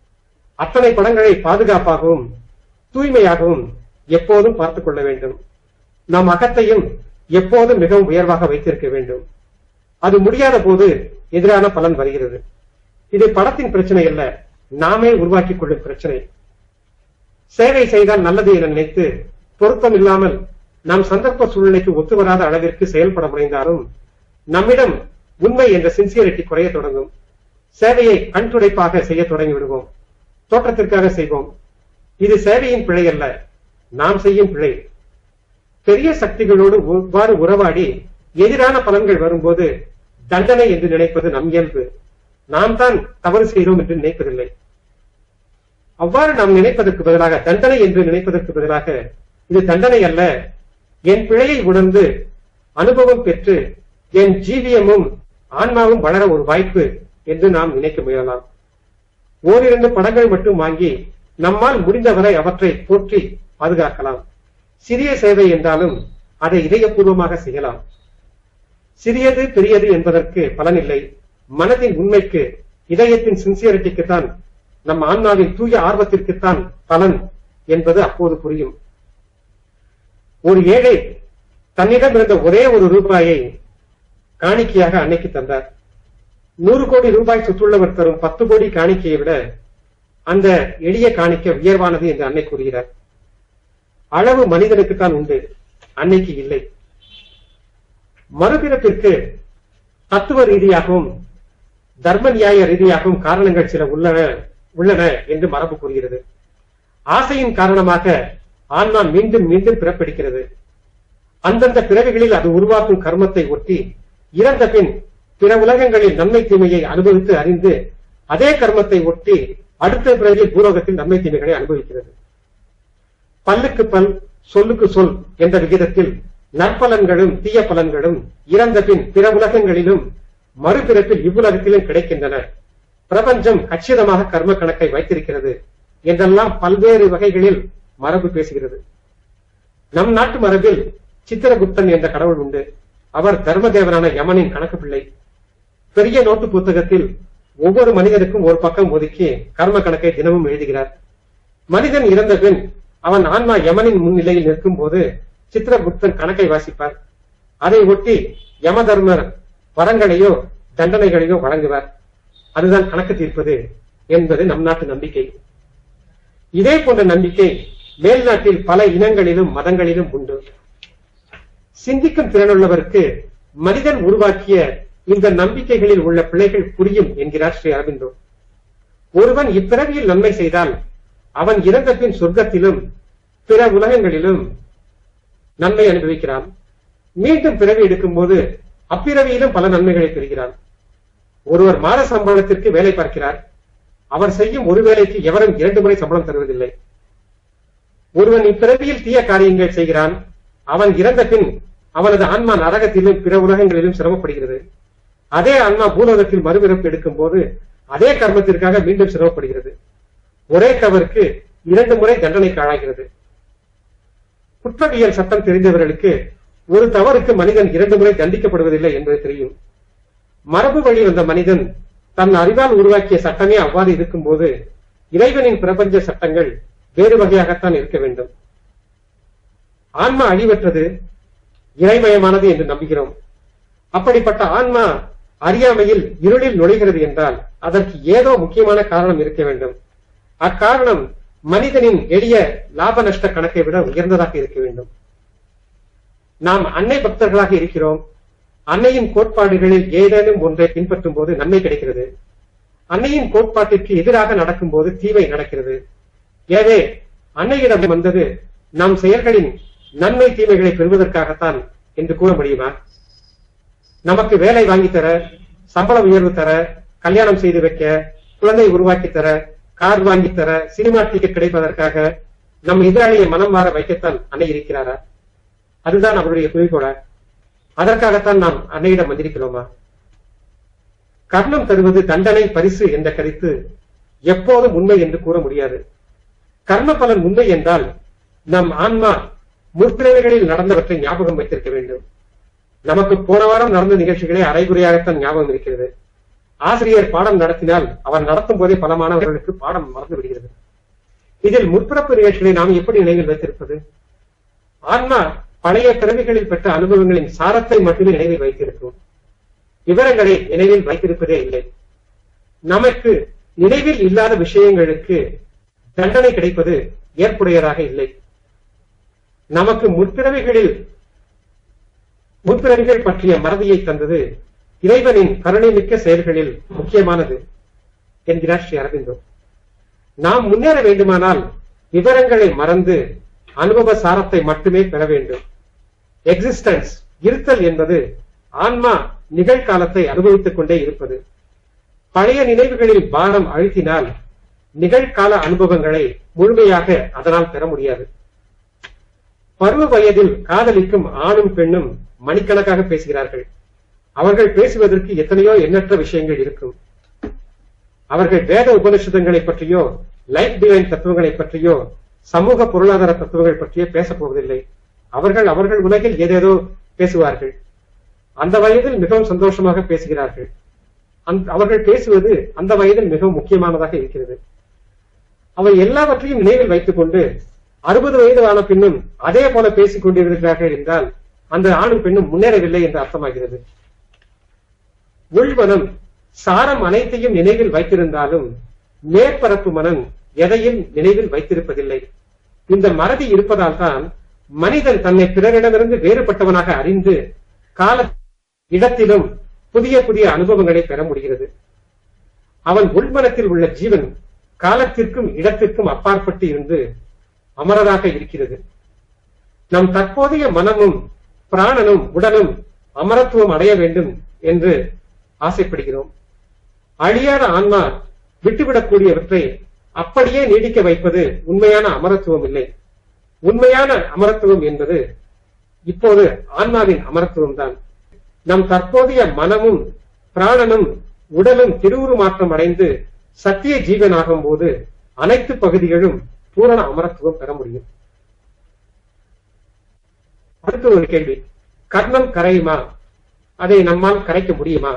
[SPEAKER 1] அத்தனை படங்களை பாதுகாப்பாகவும் தூய்மையாகவும் எப்போதும் பார்த்துக் கொள்ள வேண்டும். நம் அகத்தையும் எப்போதும் மிகவும் உயர்வாக வைத்திருக்க வேண்டும். அது முடியாத போது எதிரான பலன் வருகிறது. இது படத்தின் பிரச்சனை அல்ல, நாமே உருவாக்கிக் கொள்ளும் பிரச்சனை. சேவை செய்தால் நல்லது என நினைத்து பொருத்தம் இல்லாமல் நாம் சந்தர்ப்ப சூழ்நிலைக்கு ஒத்து வராத அளவிற்கு செயல்பட முனைந்தாலும் நம்மிடம் உண்மை என்ற சின்சியரிட்டி குறைய தொடங்கும். சேவையை கண்துடைப்பாக செய்ய தொடங்கி விடுவோம். தோற்றத்திற்காக செய்வோம். இது சேவையின் பிழை அல்ல, நாம் செய்யும் பிழை. பெரிய சக்திகளோடு இவ்வாறு உறவாடி எதிரான பலன்கள் வரும்போது தண்டனை என்று நினைப்பது நம் இயல்பு. நாம் தான் தவறு செய்தோம் என்று நினைப்பதில்லை. அவ்வாறு நாம் நினைப்பதற்கு பதிலாக, தண்டனை என்று நினைப்பதற்கு பதிலாக, இது தண்டனை அல்ல, என் பிழையை உணர்ந்து அனுபவம் பெற்று என் ஜீவியமும் ஆன்மாவும் வளர ஒரு வாய்ப்பு என்று நாம் நினைக்க முயலலாம். ஓரிரண்டு படங்கள் மட்டும் வாங்கி நம்மால் முடிந்தவரை அவற்றை போற்றி பாதுகாக்கலாம். சிறிய சேவை என்றாலும் அதை இதயபூர்வமாக செய்யலாம். சிறியது பெரியது என்பதற்கு பலனில்லை. மனதின் உண்மைக்கு, இதயத்தின் சின்சியரிட்டிக்குத்தான், நம் ஆன்மாவின் தூய ஆர்வத்திற்குத்தான் பலன் என்பது அப்போது புரியும். ஒரு ஏழை தன்னிடம் இருந்த ஒரே ஒரு ரூபாயை காணிக்கையாக அன்னைக்கு தந்தார். 100 கோடி ரூபாய் சொத்துள்ளவர் தரும் 10 கோடி காணிக்கையை விட அந்த எளிய காணிக்கை உயர்வானது என்று அன்னை கூறுகிறார். அளவு மனிதனுக்குத்தான் உண்டு, அன்னைக்கு இல்லை. மறுபிறப்பிற்கு தத்துவ ரீதியாகவும் தர்ம நியாய ரீதியாகவும் காரணங்கள் சில உள்ளன என்று மரபு கூறுகிறது. ஆசையின் காரணமாக ஆன்மா மீண்டும் மீண்டும் பிறப்பெடுக்கிறது. அந்தந்த பிறவிகளில் அது உருவாக்கும் கர்மத்தை ஒட்டி இறந்த பின் பிற உலகங்களில் நன்மை தீமையை அனுபவித்து அறிந்து அதே கர்மத்தை ஒட்டி அடுத்த பிறவியில் பூலோகத்தில் நன்மை தீமைகளை அனுபவிக்கிறது. பல்லுக்கு பல், சொல்லுக்கு சொல் என்ற விகிதத்தில் நற்பலன்களும் தீய பலன்களும் இறந்த பின் பிற உலகங்களிலும் மறுபிறப்பில் இவ்வுலகத்திலும் கிடைக்கின்றன. பிரபஞ்சம் கச்சிதமாக கர்ம கணக்கை வைத்திருக்கிறது என்றெல்லாம் பல்வேறு வகைகளில் மரபு பேசுகிறது. நம் நாட்டு மரபில் சித்திரகுப்தன் என்ற கடவுள் உண்டு. அவர் தர்மதேவனான யமனின் கணக்கு பிள்ளை. பெரிய நோட்டு புத்தகத்தில் ஒவ்வொரு மனிதனுக்கும் ஒரு பக்கம் ஒதுக்கி கர்ம கணக்கை தினமும் எழுதுகிறார். மனிதன் இறந்த பின் அவன் ஆன்மா யமனின் முன்னிலையில் நிற்கும் போது சித்திரகுப்தன் கணக்கை வாசிப்பார். அதை ஒட்டி யம தர்மர் வரங்களையோ தண்டனைகளையோ வழங்குவார். அதுதான் கணக்கு தீர்ப்பது என்பது நம் நாட்டு நம்பிக்கை. இதே போன்ற நம்பிக்கை மேல் நாட்டில் பல இனங்களிலும் மதங்களிலும் உண்டு. சிந்திக்கும் திறனுள்ளவருக்கு மனிதன் உருவாக்கிய இந்த நம்பிக்கைகளில் உள்ள பிழைகள் புரியும் என்கிறார் ஸ்ரீ அரவிந்தோ. ஒருவன் இப்பிறவியில் நன்மை செய்தால் அவன் இறந்த பின் சொர்க்கத்திலும் பிற உலகங்களிலும் நன்மை அனுபவிக்கிறான். மீண்டும் பிறவி எடுக்கும் போது அப்பிறவியிலும் பல நன்மைகளை பெறுகிறான். ஒருவர் மாத சம்பளத்திற்கு வேலை பார்க்கிறார். அவர் செய்யும் ஒரு வேலைக்கு எவரும் 2 முறை சம்பளம் தருவதில்லை. ஒருவன் இப்பிறவியில் தீய காரியங்கள் செய்கிறான். அவன் இறந்த பின் அவனது ஆன்மா நரகத்திலும் பிற உலகங்களிலும் சிரமப்படுகிறது. அதே ஆன்மா பூலோகத்தில் மறுபிறப்பு எடுக்கும் போது அதே கர்மத்திற்காக மீண்டும் சிரமப்படுகிறது. ஒரே தவறுக்கு 2 முறை தண்டனைக்கு ஆளாகிறது. குற்றவியல் சட்டம் தெரிந்தவர்களுக்கு ஒரு தவறுக்கு மனிதன் 2 முறை தண்டிக்கப்படுவதில்லை என்பது தெரியும். மரபு வழி வந்த மனிதன் தன் அறிவால் உருவாக்கிய சட்டமே அவ்வாறு இருக்கும் போது இறைவனின் பிரபஞ்ச சட்டங்கள் வேறு வகையாகத்தான் இருக்க வேண்டும். ஆன்மா அழிவற்றது, இறைமயமானது என்று நம்புகிறோம். அப்படிப்பட்ட ஆன்மா அறியாமையில் இருளில் நுழைகிறது என்றால் அதற்கு ஏதோ முக்கியமான காரணம் இருக்க வேண்டும். அக்காரணம் மனிதனின் எளிய லாப நஷ்ட கணக்கை விட உயர்ந்ததாக இருக்க வேண்டும். நாம் அன்னை பக்தர்களாக இருக்கிறோம். அன்னையின் கோட்பாடுகளில் ஏதேனும் ஒன்றை பின்பற்றும் போது நன்மை கிடைக்கிறது. அன்னையின் கோட்பாட்டிற்கு எதிராக நடக்கும் போது தீமை நடக்கிறது. எனவே அன்னையிடம் வந்தது நம் செயல்களின் நன்மை தீமைகளை பெறுவதற்காகத்தான் என்று கூற முடியுமா? நமக்கு வேலை வாங்கி தர, சம்பள உயர்வு தர, கல்யாணம் செய்து வைக்க, குழந்தை உருவாக்கி தர, கார் வாங்கி தர, சினிமா டிக்கெட் கிடைப்பதற்காக நம் எதிராளியை மனம் மாற வைக்கத்தான் அன்னை இருக்கிறாரா? அதுதான் அவருடைய குறிக்கோளா? அதற்காகத்தான் நாம் அன்னையிடம் வந்திருக்கிறோமா? கர்ணம் தருவது தண்டனை பரிசு என்ற கருத்து எப்போதும் உண்மை என்று கூற முடியாது. கர்ம பலன் உண்மை என்றால் நம் ஆன்மா முற்பிறவிகளில் நடந்தவற்றை ஞாபகம் வைத்திருக்க வேண்டும். நமக்கு போன வாரம் நடந்த நிகழ்ச்சிகளே அரைகுறையாகத்தான் ஞாபகம் இருக்கிறது. ஆசிரியர் பாடம் நடத்தினால் அவர் நடத்தும் போதே பல மாணவர்களுக்கு பாடம் மறந்து விடுகிறது. இதில் முற்பிறப்பு நிகழ்ச்சிகளை நாம் எப்படி நினைவில் வைத்திருப்பது? ஆன்மா பழைய பிறவிகளில் பெற்ற அனுபவங்களின் சாரத்தை மட்டுமே நினைவில் வைத்திருக்கும். விவரங்களை நினைவில் வைத்திருப்பதே இல்லை. நமக்கு நினைவில் இல்லாத விஷயங்களுக்கு தண்டனை கிடைப்பது ஏற்புடையதாக இல்லை. நமக்கு முற்பிறவிகள் பற்றிய மறதியை தந்தது இறைவனின் கருணை மிக்க செயல்களில் முக்கியமானது என்கிறார் ஸ்ரீ அரவிந்தோ. நாம் முன்னேற வேண்டுமானால் விவரங்களை மறந்து அனுபவ சாரத்தை மட்டுமே பெற வேண்டும். எக்ஸிஸ்டன்ஸ், இருத்தல் என்பது ஆன்மா நிகழ்காலத்தை அனுபவித்துக் கொண்டே இருப்பது. பழைய நினைவுகளில் பாரம் அழுத்தினால் நிகழ்கால அனுபவங்களை முழுமையாக அதனால் பெற முடியாது. பருவ வயதில் காதலிக்கும் ஆணும் பெண்ணும் மணிக்கணக்காக பேசுகிறார்கள். அவர்கள் பேசுவதற்கு எத்தனையோ எண்ணற்ற விஷயங்கள் இருக்கும். அவர்கள் வேத உபனிஷதங்களை பற்றியோ, லைஃப் டிவைன் தத்துவங்களை பற்றியோ, சமூக பொருளாதார தத்துவங்கள் பற்றியோ பேசப் போவதில்லை. அவர்கள் உலகில் ஏதேதோ பேசுவார்கள். அந்த வயதில் மிகவும் சந்தோஷமாக பேசுகிறார்கள். அவர்கள் பேசுவது அந்த வயதில் மிகவும் முக்கியமானதாக இருக்கிறது. அவை எல்லாவற்றையும் நினைவில் வைத்துக் கொண்டு 60 வயது ஆன பின்னும் அதே போல பேசிக் கொண்டிருக்கிறார்கள் என்றால் அந்த ஆணும் பெண்ணும் முன்னேறவில்லை என்று அர்த்தமாகிறது. உள்மனம் சாரம் அனைத்தையும் நினைவில் வைத்திருந்தாலும் மேற்பரப்பு மனம் எதையும் நினைவில் வைத்திருப்பதில்லை. இந்த மறதி இருப்பதால் தான் மனிதன் தன்னை பிறரிடமிருந்து வேறுபட்டவனாக அறிந்து கால இடத்திலும் புதிய புதிய அனுபவங்களை பெற முடிகிறது. அவன் உள்மனத்தில் உள்ள ஜீவன் காலத்திற்கும் இடத்திற்கும் அப்பாற்பட்டு இருந்து அமரராக இருக்கிறது. நம் தற்போதைய மனமும் பிராணனும் உடலும் அமரத்துவம் அடைய வேண்டும் என்று ஆசைப்படுகிறோம். அழியாத ஆன்மா விட்டுவிடக்கூடியவற்றை அப்படியே நீடிக்க வைப்பது உண்மையான அமரத்துவம் இல்லை. உண்மையான அமரத்துவம் என்பது இப்போது ஆன்மாவின் அமரத்துவம் தான். நம் தற்போதைய மனமும் பிராணனும் உடலும் திருவுருமாற்றம் அடைந்து சத்திய ஜீவனாகும் போது அனைத்து பகுதிகளும் பூரண அமரத்துவம் பெற முடியும். அடுத்த ஒரு கேள்வி, கர்ணம் கரையுமா? அதை நம்மால் கரைக்க முடியுமா?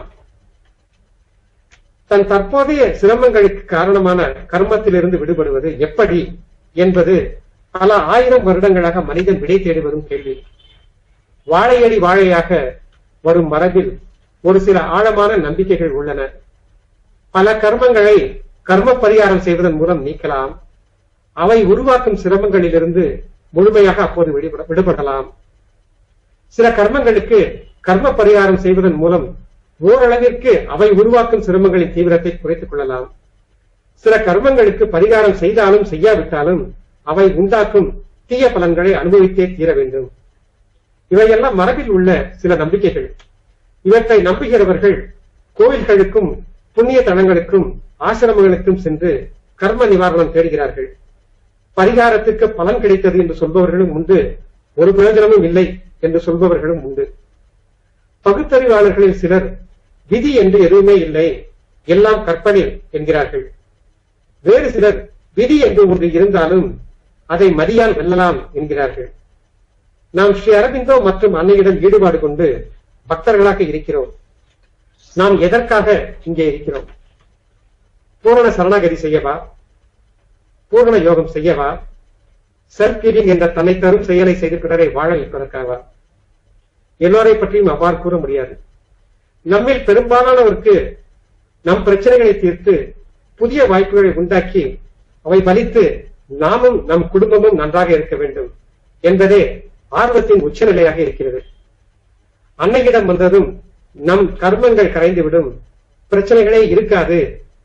[SPEAKER 1] தன் தற்போதைய சிரமங்களுக்கு காரணமான கர்மத்திலிருந்து விடுபடுவது எப்படி என்பது பல 1000 வருடங்களாக மனிதன் விடை தேடுவதும் கேள்வி. வாழையடி வாழையாக வரும் மரபில் ஒரு சில ஆழமான நம்பிக்கைகள் உள்ளன. பல கர்மங்களை கர்ம பரிகாரம் செய்வதன் மூலம் நீக்கலாம். அவை உருவாக்கும் சிரமங்களிலிருந்து முழுமையாக அப்போது விடுபடலாம். சில கர்மங்களுக்கு கர்ம பரிகாரம் செய்வதன் மூலம் ஓரளவிற்கு அவை உருவாக்கும் சிரமங்களின் தீவிரத்தை குறைத்துக் கொள்ளலாம். சில கர்மங்களுக்கு பரிகாரம் செய்தாலும் செய்யாவிட்டாலும் அவை உண்டாக்கும் தீய பலன்களை அனுபவித்தே தீர வேண்டும். இவையெல்லாம் மரபில் உள்ள சில நம்பிக்கைகள். இவற்றை நம்புகிறவர்கள் கோவில்களுக்கும் புண்ணிய தலங்களுக்கும் ஆசிரமங்களுக்கும் சென்று கர்ம நிவாரணம் தேடுகிறார்கள். பரிகாரத்துக்கு பலன் கிடைத்தது என்று சொல்பவர்களும் உண்டு, ஒரு பிரயோஜனமும் இல்லை என்று சொல்பவர்களும் உண்டு. பகுத்தறிவாளர்களில் சிலர் விதி என்று எதுவுமே இல்லை, எல்லாம் கற்பனை என்கிறார்கள். வேறு சிலர் விதி என்று ஒன்று இருந்தாலும் அதை மதியால் வெல்லலாம் என்கிறார்கள். நாம் ஸ்ரீ அரவிந்தோ மற்றும் அன்னையிடம் ஈடுபாடு கொண்டு பக்தர்களாக இருக்கிறோம். நாம் எதற்காக இங்கே இருக்கிறோம்? பூரண சரணாகதி செய்யவா? பூரண யோகம் செய்யவா? செல்ஃப் கிவிங் என்ற தன்னை தரும் செயலை செய்து பிறரை வாழ வைப்பதற்காகவா? எல்லோரை பற்றியும் அவ்வாறு கூற முடியாது. நம்மில் பெரும்பாலானவருக்கு நம் பிரச்சனைகளை தீர்த்து புதிய வாய்ப்புகளை உண்டாக்கி அவை பலித்து நாமும் நம் குடும்பமும் நன்றாக இருக்க வேண்டும் என்பதே ஆர்வத்தின் உச்சநிலையாக இருக்கிறது. அன்னையிடம் வந்ததும் நம் கர்மங்கள் கரைந்துவிடும், பிரச்சனைகளே இருக்காது,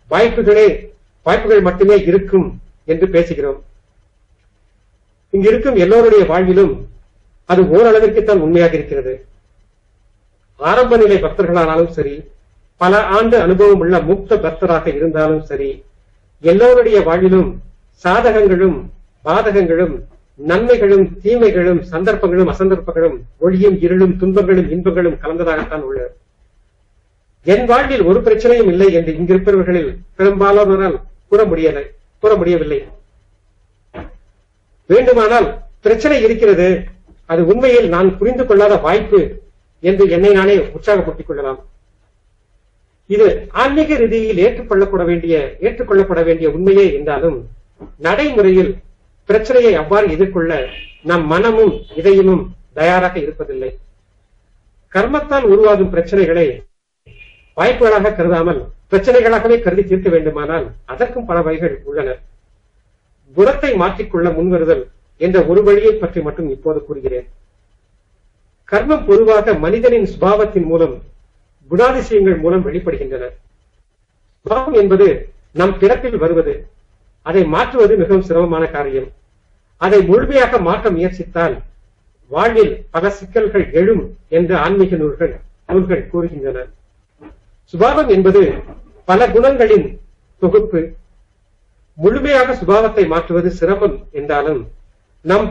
[SPEAKER 1] வாய்ப்புகள் மட்டுமே இருக்கும் என்று பேசுகிறோம். இங்கு இருக்கும் எல்லோருடைய வாழ்விலும் அது ஓரளவிற்குத்தான் உண்மையாக இருக்கிறது. ஆரம்ப நிலை பக்தர்களானாலும் சரி, பல ஆண்டு அனுபவம் உள்ள முக்த பக்தராக இருந்தாலும் சரி, எல்லோருடைய வாழ்விலும் சாதகங்களும் பாதகங்களும் நன்மைகளும் தீமைகளும் சந்தர்ப்பங்களும் அசந்தர்ப்பங்களும் ஒளியும் இருளும் துன்பங்களும் இன்பங்களும் கலந்ததாகத்தான் உள்ளது. என் வாழ்வில் ஒரு பிரச்சனையும் இல்லை என்று இங்கிருப்பவர்களில் பெரும்பாலானோரால் கூற முடியவில்லை. வேண்டுமானால் பிரச்சனை இருக்கிறது, அது உண்மையில் நான் புரிந்து கொள்ளாத வாய்ப்பு என்று என்னை நானே உற்சாகப்படுத்திக் கொள்ளலாம். இது ஆன்மீக ரீதியில் ஏற்றுக்கொள்ளப்பட வேண்டிய உண்மையே என்றாலும் நடைமுறையில் பிரச்சனையை அவ்வாறு எதிர்கொள்ள நம் மனமும் இதயமும் தயாராக இருப்பதில்லை. கர்மத்தால் உருவாகும் பிரச்சனைகளை வாய்ப்புகளாக கருதாமல் பிரச்சனைகளாகவே கருதி தீர்க்க வேண்டுமானால் அதற்கும் பல வழிகள் உள்ளன. குணத்தை மாற்றிக்கொள்ள முன்வருதல் என்ற ஒரு வழியை பற்றி மட்டும் இப்போது கூறுகிறேன். கர்மம் பொதுவாக மனிதனின் சுபாவத்தின் மூலம் குணாதிசயங்கள் மூலம் வெளிப்படுகின்றன. சுபாவம் என்பது நம் பிறப்பில் வருவது. அதை மாற்றுவது மிகவும் சிரமமான காரியம். அதை முழுமையாக மாற்ற முயற்சித்தால் வாழ்வில் பல சிக்கல்கள் எழும் என்று ஆன்மீக நூல்கள் கூறுகின்றன. சுபாவம் என்பது பல குணங்களின் தொகுப்பு. முழுமையாக சுபாவத்தை மாற்றுவது சிரமம் என்றாலும் நம்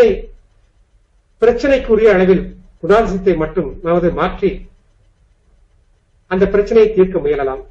[SPEAKER 1] பிரச்சனைக்குரிய அளவில் குணாதிசயத்தை மட்டும் மாற்றி அந்த பிரச்சனையை தீர்க்க முயலலாம்.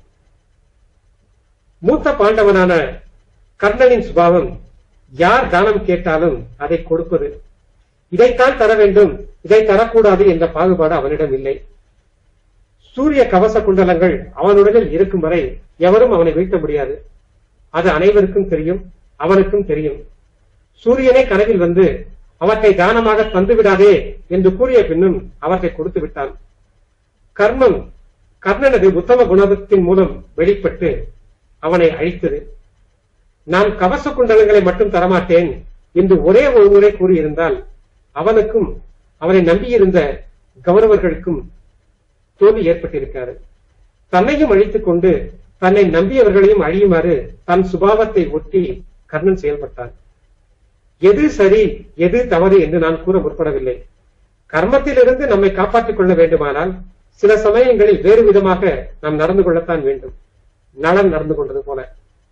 [SPEAKER 1] மூத்த பாண்டவனான கர்ணனின் சுபாவம் யார் தானம் கேட்டாலும் அதை கொடுப்பது. இதைத்தான் தர வேண்டும், இதை தரக்கூடாது என்ற பாகுபாடு அவனிடம் இல்லை. சூரிய கவச குண்டலங்கள் அவனுடனில் இருக்கும் வரை எவரும் அவனை வீழ்த்த முடியாது. அது அனைவருக்கும் தெரியும், அவனுக்கும் தெரியும். சூரியனே கனவில் வந்து அவற்றை தானமாக தந்துவிடாதே என்று கூறிய பின்னும் அவற்றை கொடுத்து விட்டான். கர்மம் கர்ணனது உத்தம குணத்தின் மூலம் வெளிப்பட்டு அவனை அழித்தது. நான் கவச குண்டலங்களை மட்டும் தரமாட்டேன் என்று ஒரே ஒரு முறை கூறியிருந்தால் அவனுக்கும் அவனை நம்பியிருந்த கௌரவர்களுக்கும் தோல்வி ஏற்பட்டிருக்காது. தன்னையும் அழித்துக் கொண்டு தன்னை நம்பியவர்களையும் அழியுமாறு தன் சுபாவத்தை ஒட்டி கர்ணன் செயல்பட்டான். எது சரி எது தவறு என்று நான் கூற முற்படவில்லை. கர்மத்திலிருந்து நம்மை காப்பாற்றிக் கொள்ள வேண்டுமானால் சில சமயங்களில் வேறு விதமாக நாம் நடந்து கொள்ளத்தான் வேண்டும். நலன் நடந்து கொண்டது போல.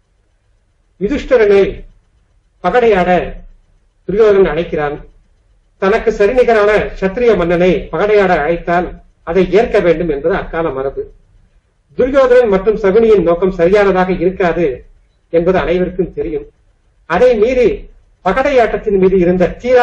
[SPEAKER 1] யுதிஷ்டரனை பகடையாட துரியோதனன் அழைக்கிறான். தனக்கு சரிநிகரான சத்திரிய மன்னனை பகடையாட அழைத்தால் அதை ஏற்க வேண்டும் என்பது அக்கால மரபு. துரியோதனன் மற்றும் சகுனியின் நோக்கம் சரியானதாக இருக்காது என்பது அனைவருக்கும் தெரியும். அதை மீறி பகடையாட்டத்தின் மீது இருந்த தீரா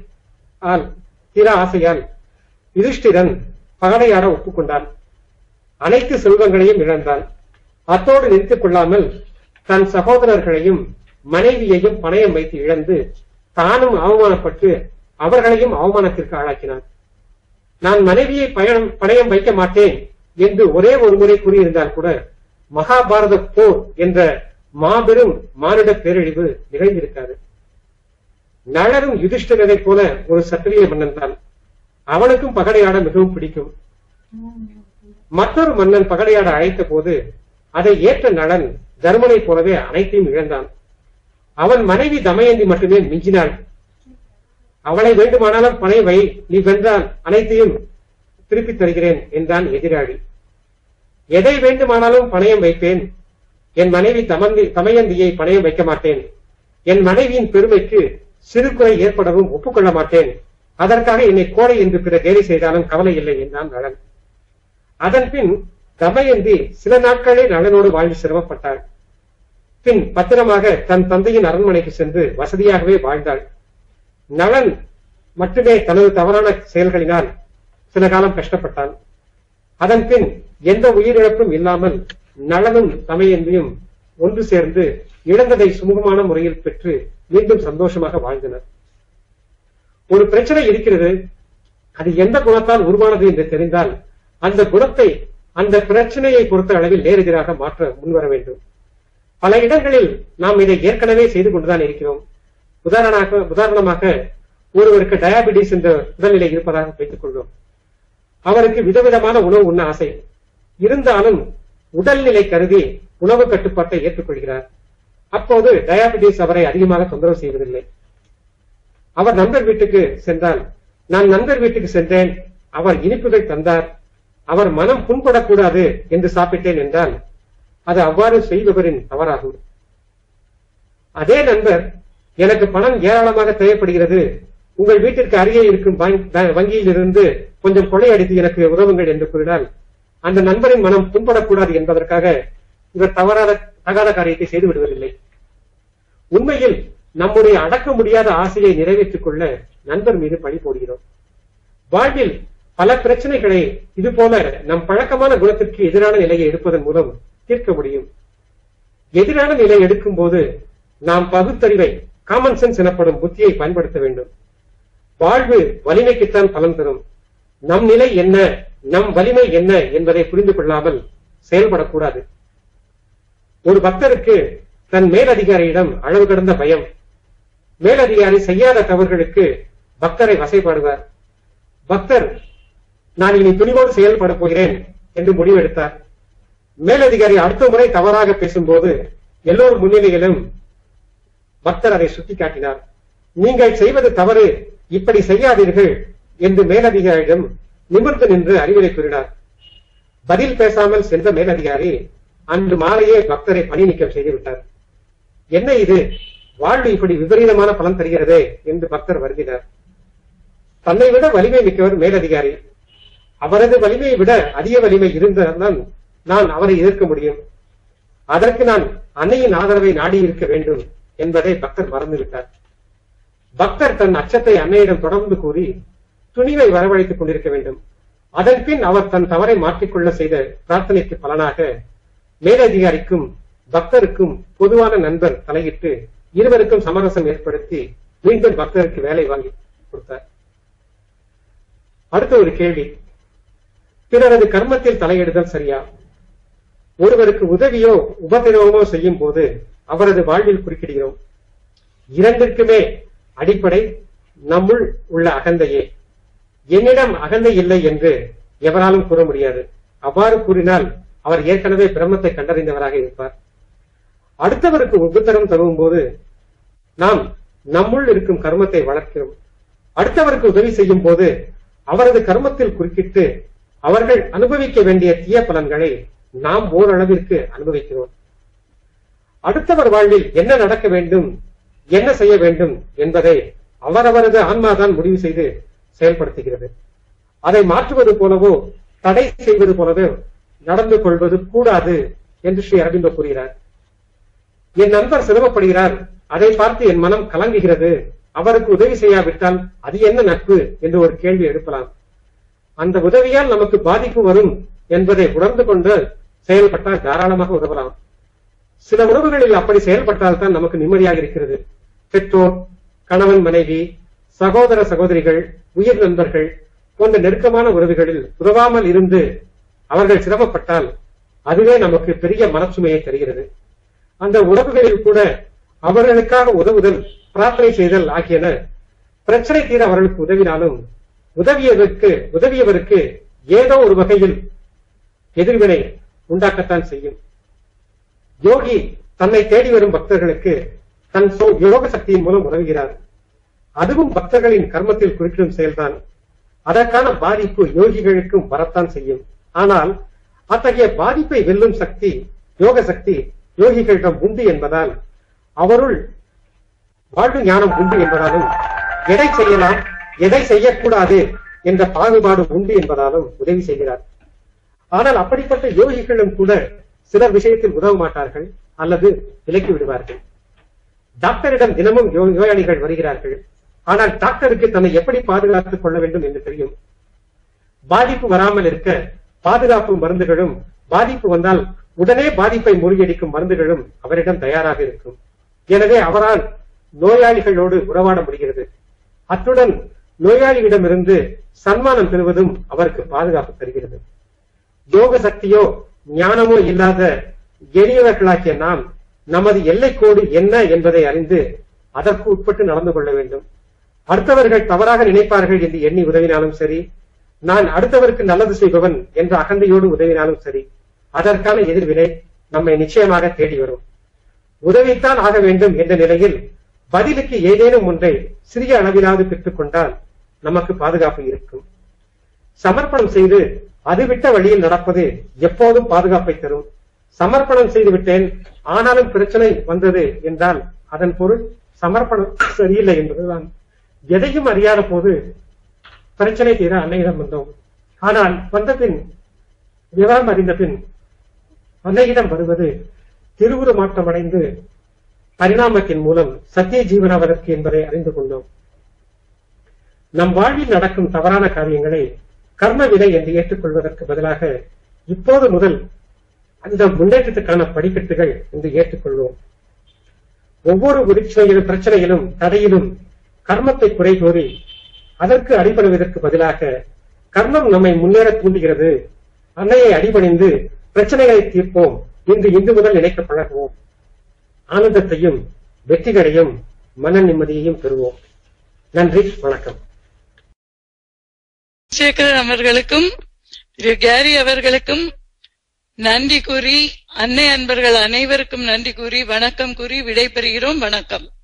[SPEAKER 1] ஆசையால் யுதிஷ்டிரன் பகடையாட ஒப்புக்கொண்டான். அனைத்து செல்வங்களையும் இழந்தான். அத்தோடு நிறுத்திக் கொள்ளாமல் தன் சகோதரர்களையும் மனைவியையும் பணயம் வைத்து இழந்து தானும் அவமானப்பட்டு அவர்களையும் அவமானத்திற்கு ஆளாக்கினான். நான் மனைவியை பணயம் வைக்க மாட்டேன் என்று ஒரே ஒரு முறை கூறியிருந்தால் கூட மகாபாரத போர் என்ற மாபெரும் மானிட பேரழிவு நிகழ்ந்திருக்காது. நளரும் யுதிஷ்டிரனை போல ஒரு சத்திரிய மன்னன் தான். அவனுக்கும் பகடையாட மிகவும் பிடிக்கும். மற்றொரு மன்னன் பகடையாட அழைத்த போது அதை ஏற்ற நளன் தர்மனை போலவே அனைத்தையும் இழந்தான். அவன் மனைவி தமயந்தி மட்டுமே மிஞ்சினாள். அவளை வேண்டுமானாலும் பணை வை, நீ வென்றால் அனைத்தையும் திருப்பித் தருகிறேன் என்றான் எதிராளி. எதை வேண்டுமானாலும் பணயம் வைப்பேன், என் மனைவி தமயந்தியை பணயம் வைக்க மாட்டேன். என் மனைவியின் பெருமைக்கு சிறு குறை ஏற்படவும் ஒப்புக்கொள்ள மாட்டேன். அதற்காக என்னை கோடை என்று பிற கேலி செய்தாலும் கவலை இல்லை என்றான் நளன். அதன் பின் தமயந்தி சில நாட்களே நளனோடு வாழ்ந்து சிரமப்பட்டாள். பின் பத்திரமாக தன் தந்தையின் அரண்மனைக்கு சென்று வசதியாகவே வாழ்ந்தாள். நளன் மட்டுமே தனது தவறான செயல்களினால் சில காலம் கஷ்டப்பட்டான். அதன் பின் எந்த உயிரிழப்பும் இல்லாமல் நளனும் தமயந்தியும் ஒன்று சேர்ந்து இழந்ததை சுமூகமான முறையில் பெற்று மீண்டும் சந்தோஷமாக வாழ்ந்தனர். ஒரு பிரச்சனை இருக்கிறது, அது எந்த குணத்தால் உருவானது என்று தெரிந்தால் அந்த குணத்தை அந்த பிரச்சனையை பொறுத்த அளவில் நேரெதிராக மாற்ற முன்வர வேண்டும். பல இடங்களில் நாம் இதை ஏற்கனவே செய்து கொண்டுதான் இருக்கிறோம். உதாரணமாக ஒருவருக்கு டயாபிட்டிஸ் என்ற உடல்நிலை இருப்பதாக வைத்துக் கொள்வோம். அவருக்கு விதவிதமான உணவு உண்ண ஆசை இருந்தாலும் உடல்நிலை கருதி உணவு கட்டுப்பாட்டை ஏற்றுக்கொள்கிறார். அப்போது டயாபிட்டிஸ் அவரை அதிகமாக தொந்தரவு செய்வதில்லை. அவர் நண்பர் வீட்டுக்கு சென்றால், நான் நண்பர் வீட்டுக்கு சென்றேன், அவர் இனிப்புகள் தந்தார், அவர் மனம் புண்படக்கூடாது என்று சாப்பிட்டேன் என்றால் அது அவ்வாறு செய்பவரின் தவறாகும். அதே நண்பர், எனக்கு பணம் ஏராளமாக தேவைப்படுகிறது, உங்கள் வீட்டிற்கு அருகே இருக்கும் வங்கியில் இருந்து கொஞ்சம் கொள்ளையடித்து எனக்கு உதவுங்கள் என்று கூறினால் அந்த நண்பரின் மனம் புண்படக்கூடாது என்பதற்காக இவர் தகாத காரியத்தை செய்து விடுவதில்லை. உண்மையில் நம்முடைய அடக்க முடியாத ஆசையை நிறைவேற்றிக் கொள்ள நண்பர் மீது பழி போடுகிறோம். வாழ்வில் பல பிரச்சனைகளை இதுபோல நம் பழக்கமான குணத்திற்கு எதிரான நிலையை எடுப்பதன் மூலம் தீர்க்க முடியும். எதிரான நிலை எடுக்கும் போது நாம் பகுத்தறிவை, காமன் சென்ஸ் எனப்படும் புத்தியை பயன்படுத்த வேண்டும். வாழ்வு வலிமைக்குத்தான் பலன் தரும். நம் நிலை என்ன, நம் வலிமை என்ன என்பதை புரிந்து கொள்ளாமல் செயல்படக்கூடாது. ஒரு பக்தருக்கு தன் மேலதிகாரியிடம் அளவு கடந்த பயம். மேலதிகாரி செய்யாத தவறுகளுக்கு பக்தரை வசைப்பாடுவார். பக்தர் நான் இனி துணிவோடு செயல்பட போகிறேன் என்று முடிவெடுத்தார். மேலதிகாரி அடுத்த முறை தவறாக பேசும்போது எல்லோரும் முன்னிலையிலும் பக்தர் அதை சுட்டிக்காட்டினார். நீங்கள் செய்வது தவறு, இப்படி செய்யாதீர்கள் என்று மேலதிகாரியிடம் நிமிர்ந்து நின்று அறிவுரை கூறினார். பதில் பேசாமல் சென்ற மேலதிகாரி அன்று மாலையே பக்தரை பணி நீக்கம் செய்துவிட்டார். என்ன இது, வாழ்வு இப்படி விபரீதமான பலன் தருகிறதே என்று பக்தர் வருந்தினார். தன்னை விட வலிமை மிக்கவர் மேலதிகாரி. அவரது வலிமையை விட அதிக வலிமை இருந்தால்தான் நான் அவரை எதிர்க்க முடியும். அதற்கு நான் அன்னையின் ஆதரவை நாடி இருக்க வேண்டும் என்பதை பக்தர் மறந்துவிட்டார். பக்தர் தன் அச்சத்தை அன்னையிடம் தொடர்ந்து கூறி துணிவை வரவழைத்துக் கொண்டிருக்க வேண்டும். அதன் பின் அவர் தன் தவறை மாற்றிக்கொள்ள செய்த பிரார்த்தனைக்கு பலனாக மேலதிகாரிக்கும் பக்தருக்கும் பொதுவான நண்பர் தலையிட்டு இருவருக்கும் சமரசம் ஏற்படுத்தி மீண்டும் பக்தருக்கு வேலை வாங்கி கொடுத்தார். அடுத்த ஒரு கேள்வி, பிறரது கர்மத்தில் தலையிடுதல் சரியா? ஒருவருக்கு உதவியோ உபதிரவமோ செய்யும் போது அவரது வாழ்வில் குறுக்கிடுகிறோம். இரண்டிற்குமே அடிப்படை நம்முள் உள்ள அகந்தையே. என்னிடம் அகந்தை இல்லை என்று எவராலும் கூற முடியாது. அவ்வாறு கூறினால் அவர் ஏற்கனவே பிரம்மத்தை கண்டறிந்தவராக இருப்பார். அடுத்தவருக்கு உபத்திரம் தரும் போது நாம் நம்முள் இருக்கும் கர்மத்தை வளர்க்கிறோம். அடுத்தவருக்கு உதவி செய்யும் போது அவரது கர்மத்தில் குறுக்கிட்டு அவர்கள் அனுபவிக்க வேண்டிய தீய பலன்களை நாம் ஓரளவிற்கு அனுபவிக்கிறோம். அடுத்தவர் வாழ்வில் என்ன நடக்க வேண்டும், என்ன செய்ய வேண்டும் என்பதை அவரவரது ஆன்மாதான் முடிவு செய்து செயல்படுத்துகிறது. அதை மாற்றுவது போலவோ தடை செய்வது போலவோ நடந்து கொள்வது கூடாது என்று ஸ்ரீ அரவிந்தோ கூறுகிறார். என் நண்பர் சிரமப்படுகிறார், அதை பார்த்து என் மனம் கலங்குகிறது, அவருக்கு உதவி செய்யாவிட்டால் அது என்ன நட்பு என்று ஒரு கேள்வி எழுப்பலாம். அந்த உதவியால் நமக்கு பாதிப்பு வரும் என்பதை உணர்ந்து கொண்டு செயல்பட்டால் தாராளமாக உதவலாம். சில உறவுகளில் அப்படி செயல்பட்டால் தான் நமக்கு நிம்மதியாக இருக்கிறது. பெற்றோர், கணவன் மனைவி, சகோதர சகோதரிகள், உயிர் நண்பர்கள் போன்ற நெருக்கமான உறவுகளில் உதவாமல் இருந்து அவர்கள் சிரமப்பட்டால் அதுவே நமக்கு பெரிய மனச்சுமையை தருகிறது. அந்த உறவுகளில் கூட அவர்களுக்காக உதவுதல், பிரார்த்தனை செய்தல் ஆகியன பிரச்சனை தீர அவர்களுக்கு உதவினாலும் உதவியவருக்கு ஏதோ ஒரு வகையில் எதிர்வினை உண்டாக்கத்தான் செய்யும். யோகி தன்னை தேடி வரும் பக்தர்களுக்கு தன் யோக சக்தியின் மூலம் உதவுகிறார். அதுவும் பக்தர்களின் கர்மத்தில் குறிப்பிடும் செயல்தான். அதற்கான பாதிப்பு யோகிகளுக்கும் வரத்தான் செய்யும். ஆனால் அத்தகைய பாதிப்பை வெல்லும் சக்தி, யோக சக்தி யோகிகளிடம் உண்டு என்பதால், அவருள் வாழ்வு ஞானம் உண்டு என்பதாலும், எதை செய்யலாம் எதை செய்யக்கூடாது என்ற பாகுபாடு உண்டு என்பதாலும் உதவி செய்கிறார். ஆனால் அப்படிப்பட்ட யோகிகளும் கூட சிலர் விஷயத்தில் உதவ மாட்டார்கள் அல்லது விலக்கி விடுவார்கள். டாக்டரிடம் தினமும் நோயாளிகள் வருகிறார்கள். ஆனால் டாக்டருக்கு தன்னை எப்படி பாதுகாத்துக் கொள்ள வேண்டும் என்று தெரியும். பாதிப்பு வராமல் இருக்க பாதுகாப்பு மருந்துகளும், பாதிப்பு வந்தால் உடனே பாதிப்பை முறியடிக்கும் மருந்துகளும் அவரிடம் தயாராக இருக்கும். எனவே அவரால் நோயாளிகளோடு உறவாட முடிகிறது. அத்துடன் நோயாளியிடமிருந்து சன்மானம் பெறுவதும் அவருக்கு பாதுகாப்பு தருகிறது. யோக சக்தியோ ஞானமோ இல்லாத எளியவர்களாகிய நாம் நமது எல்லைக்கோடு என்ன என்பதை அறிந்து அதற்கு உட்பட்டு நடந்து கொள்ள வேண்டும். அடுத்தவர்கள் தவறாக நினைப்பார்கள் என்று எண்ணி உதவினாலும் சரி, நான் அடுத்தவருக்கு நல்லது செய்பவன் என்ற அகந்தையோடு உதவினாலும் சரி, அதற்கான எதிர்வினை நம்மை நிச்சயமாக தேடி வரும். உதவித்தான் ஆக வேண்டும் என்ற நிலையில் பதிலுக்கு ஏதேனும் ஒன்றை சிறிய அளவிலாவது பெற்றுக் கொண்டால் நமக்கு பாதுகாப்பு இருக்கும். சமர்ப்பணம் செய்து அது விட்ட வழியில் நடப்பது எப்போதும் பாதுகாப்பை தரும். சமர்ப்பணம் செய்து விட்டேன் ஆனாலும் பிரச்சனை வந்தது என்றால் அதன் பொருள் சமர்ப்பணம் சரியில்லை என்பதுதான். எதையும் அறியாத போது பிரச்சனை தீர அன்னையிடம் வந்தோம். ஆனால் வந்த பின், விவரம் அறிந்த பின் அன்னையிடம் வருவது திருவுரு மாற்றமடைந்து பரிணாமத்தின் மூலம் சத்திய ஜீவனாவதற்கு என்பதை அறிந்து கொண்டோம். நம் வாழ்வில் நடக்கும் தவறான காரியங்களை கர்ம வினை என்று ஏற்றுக்கொள்வதற்கு பதிலாக இப்போது முதல் அந்த முன்னேற்றத்துக்கான படிக்கட்டுகள் என்று ஏற்றுக்கொள்வோம். ஒவ்வொரு பிரச்சனையிலும் தடையிலும் கர்மத்தை குறை கூறி அதற்கு அடிபடுவதற்கு பதிலாக கர்மம் நம்மை முன்னேற தூண்டுகிறது. அன்னையை அடிபணிந்து பிரச்சனைகளை தீர்ப்போம் என்று இன்று முதல் நினைக்க பழகுவோம். ஆனந்தத்தையும் வெற்றிகளையும் மன நிம்மதியையும் பெறுவோம். நன்றி, வணக்கம்.
[SPEAKER 3] சேகர் அவர்களுக்கும் திரு கேரி அவர்களுக்கும் நன்றி கூறி, அன்னை அன்பர்கள் அனைவருக்கும் நன்றி கூறி, வணக்கம் கூறி விடைபெறுகிறோம். வணக்கம்.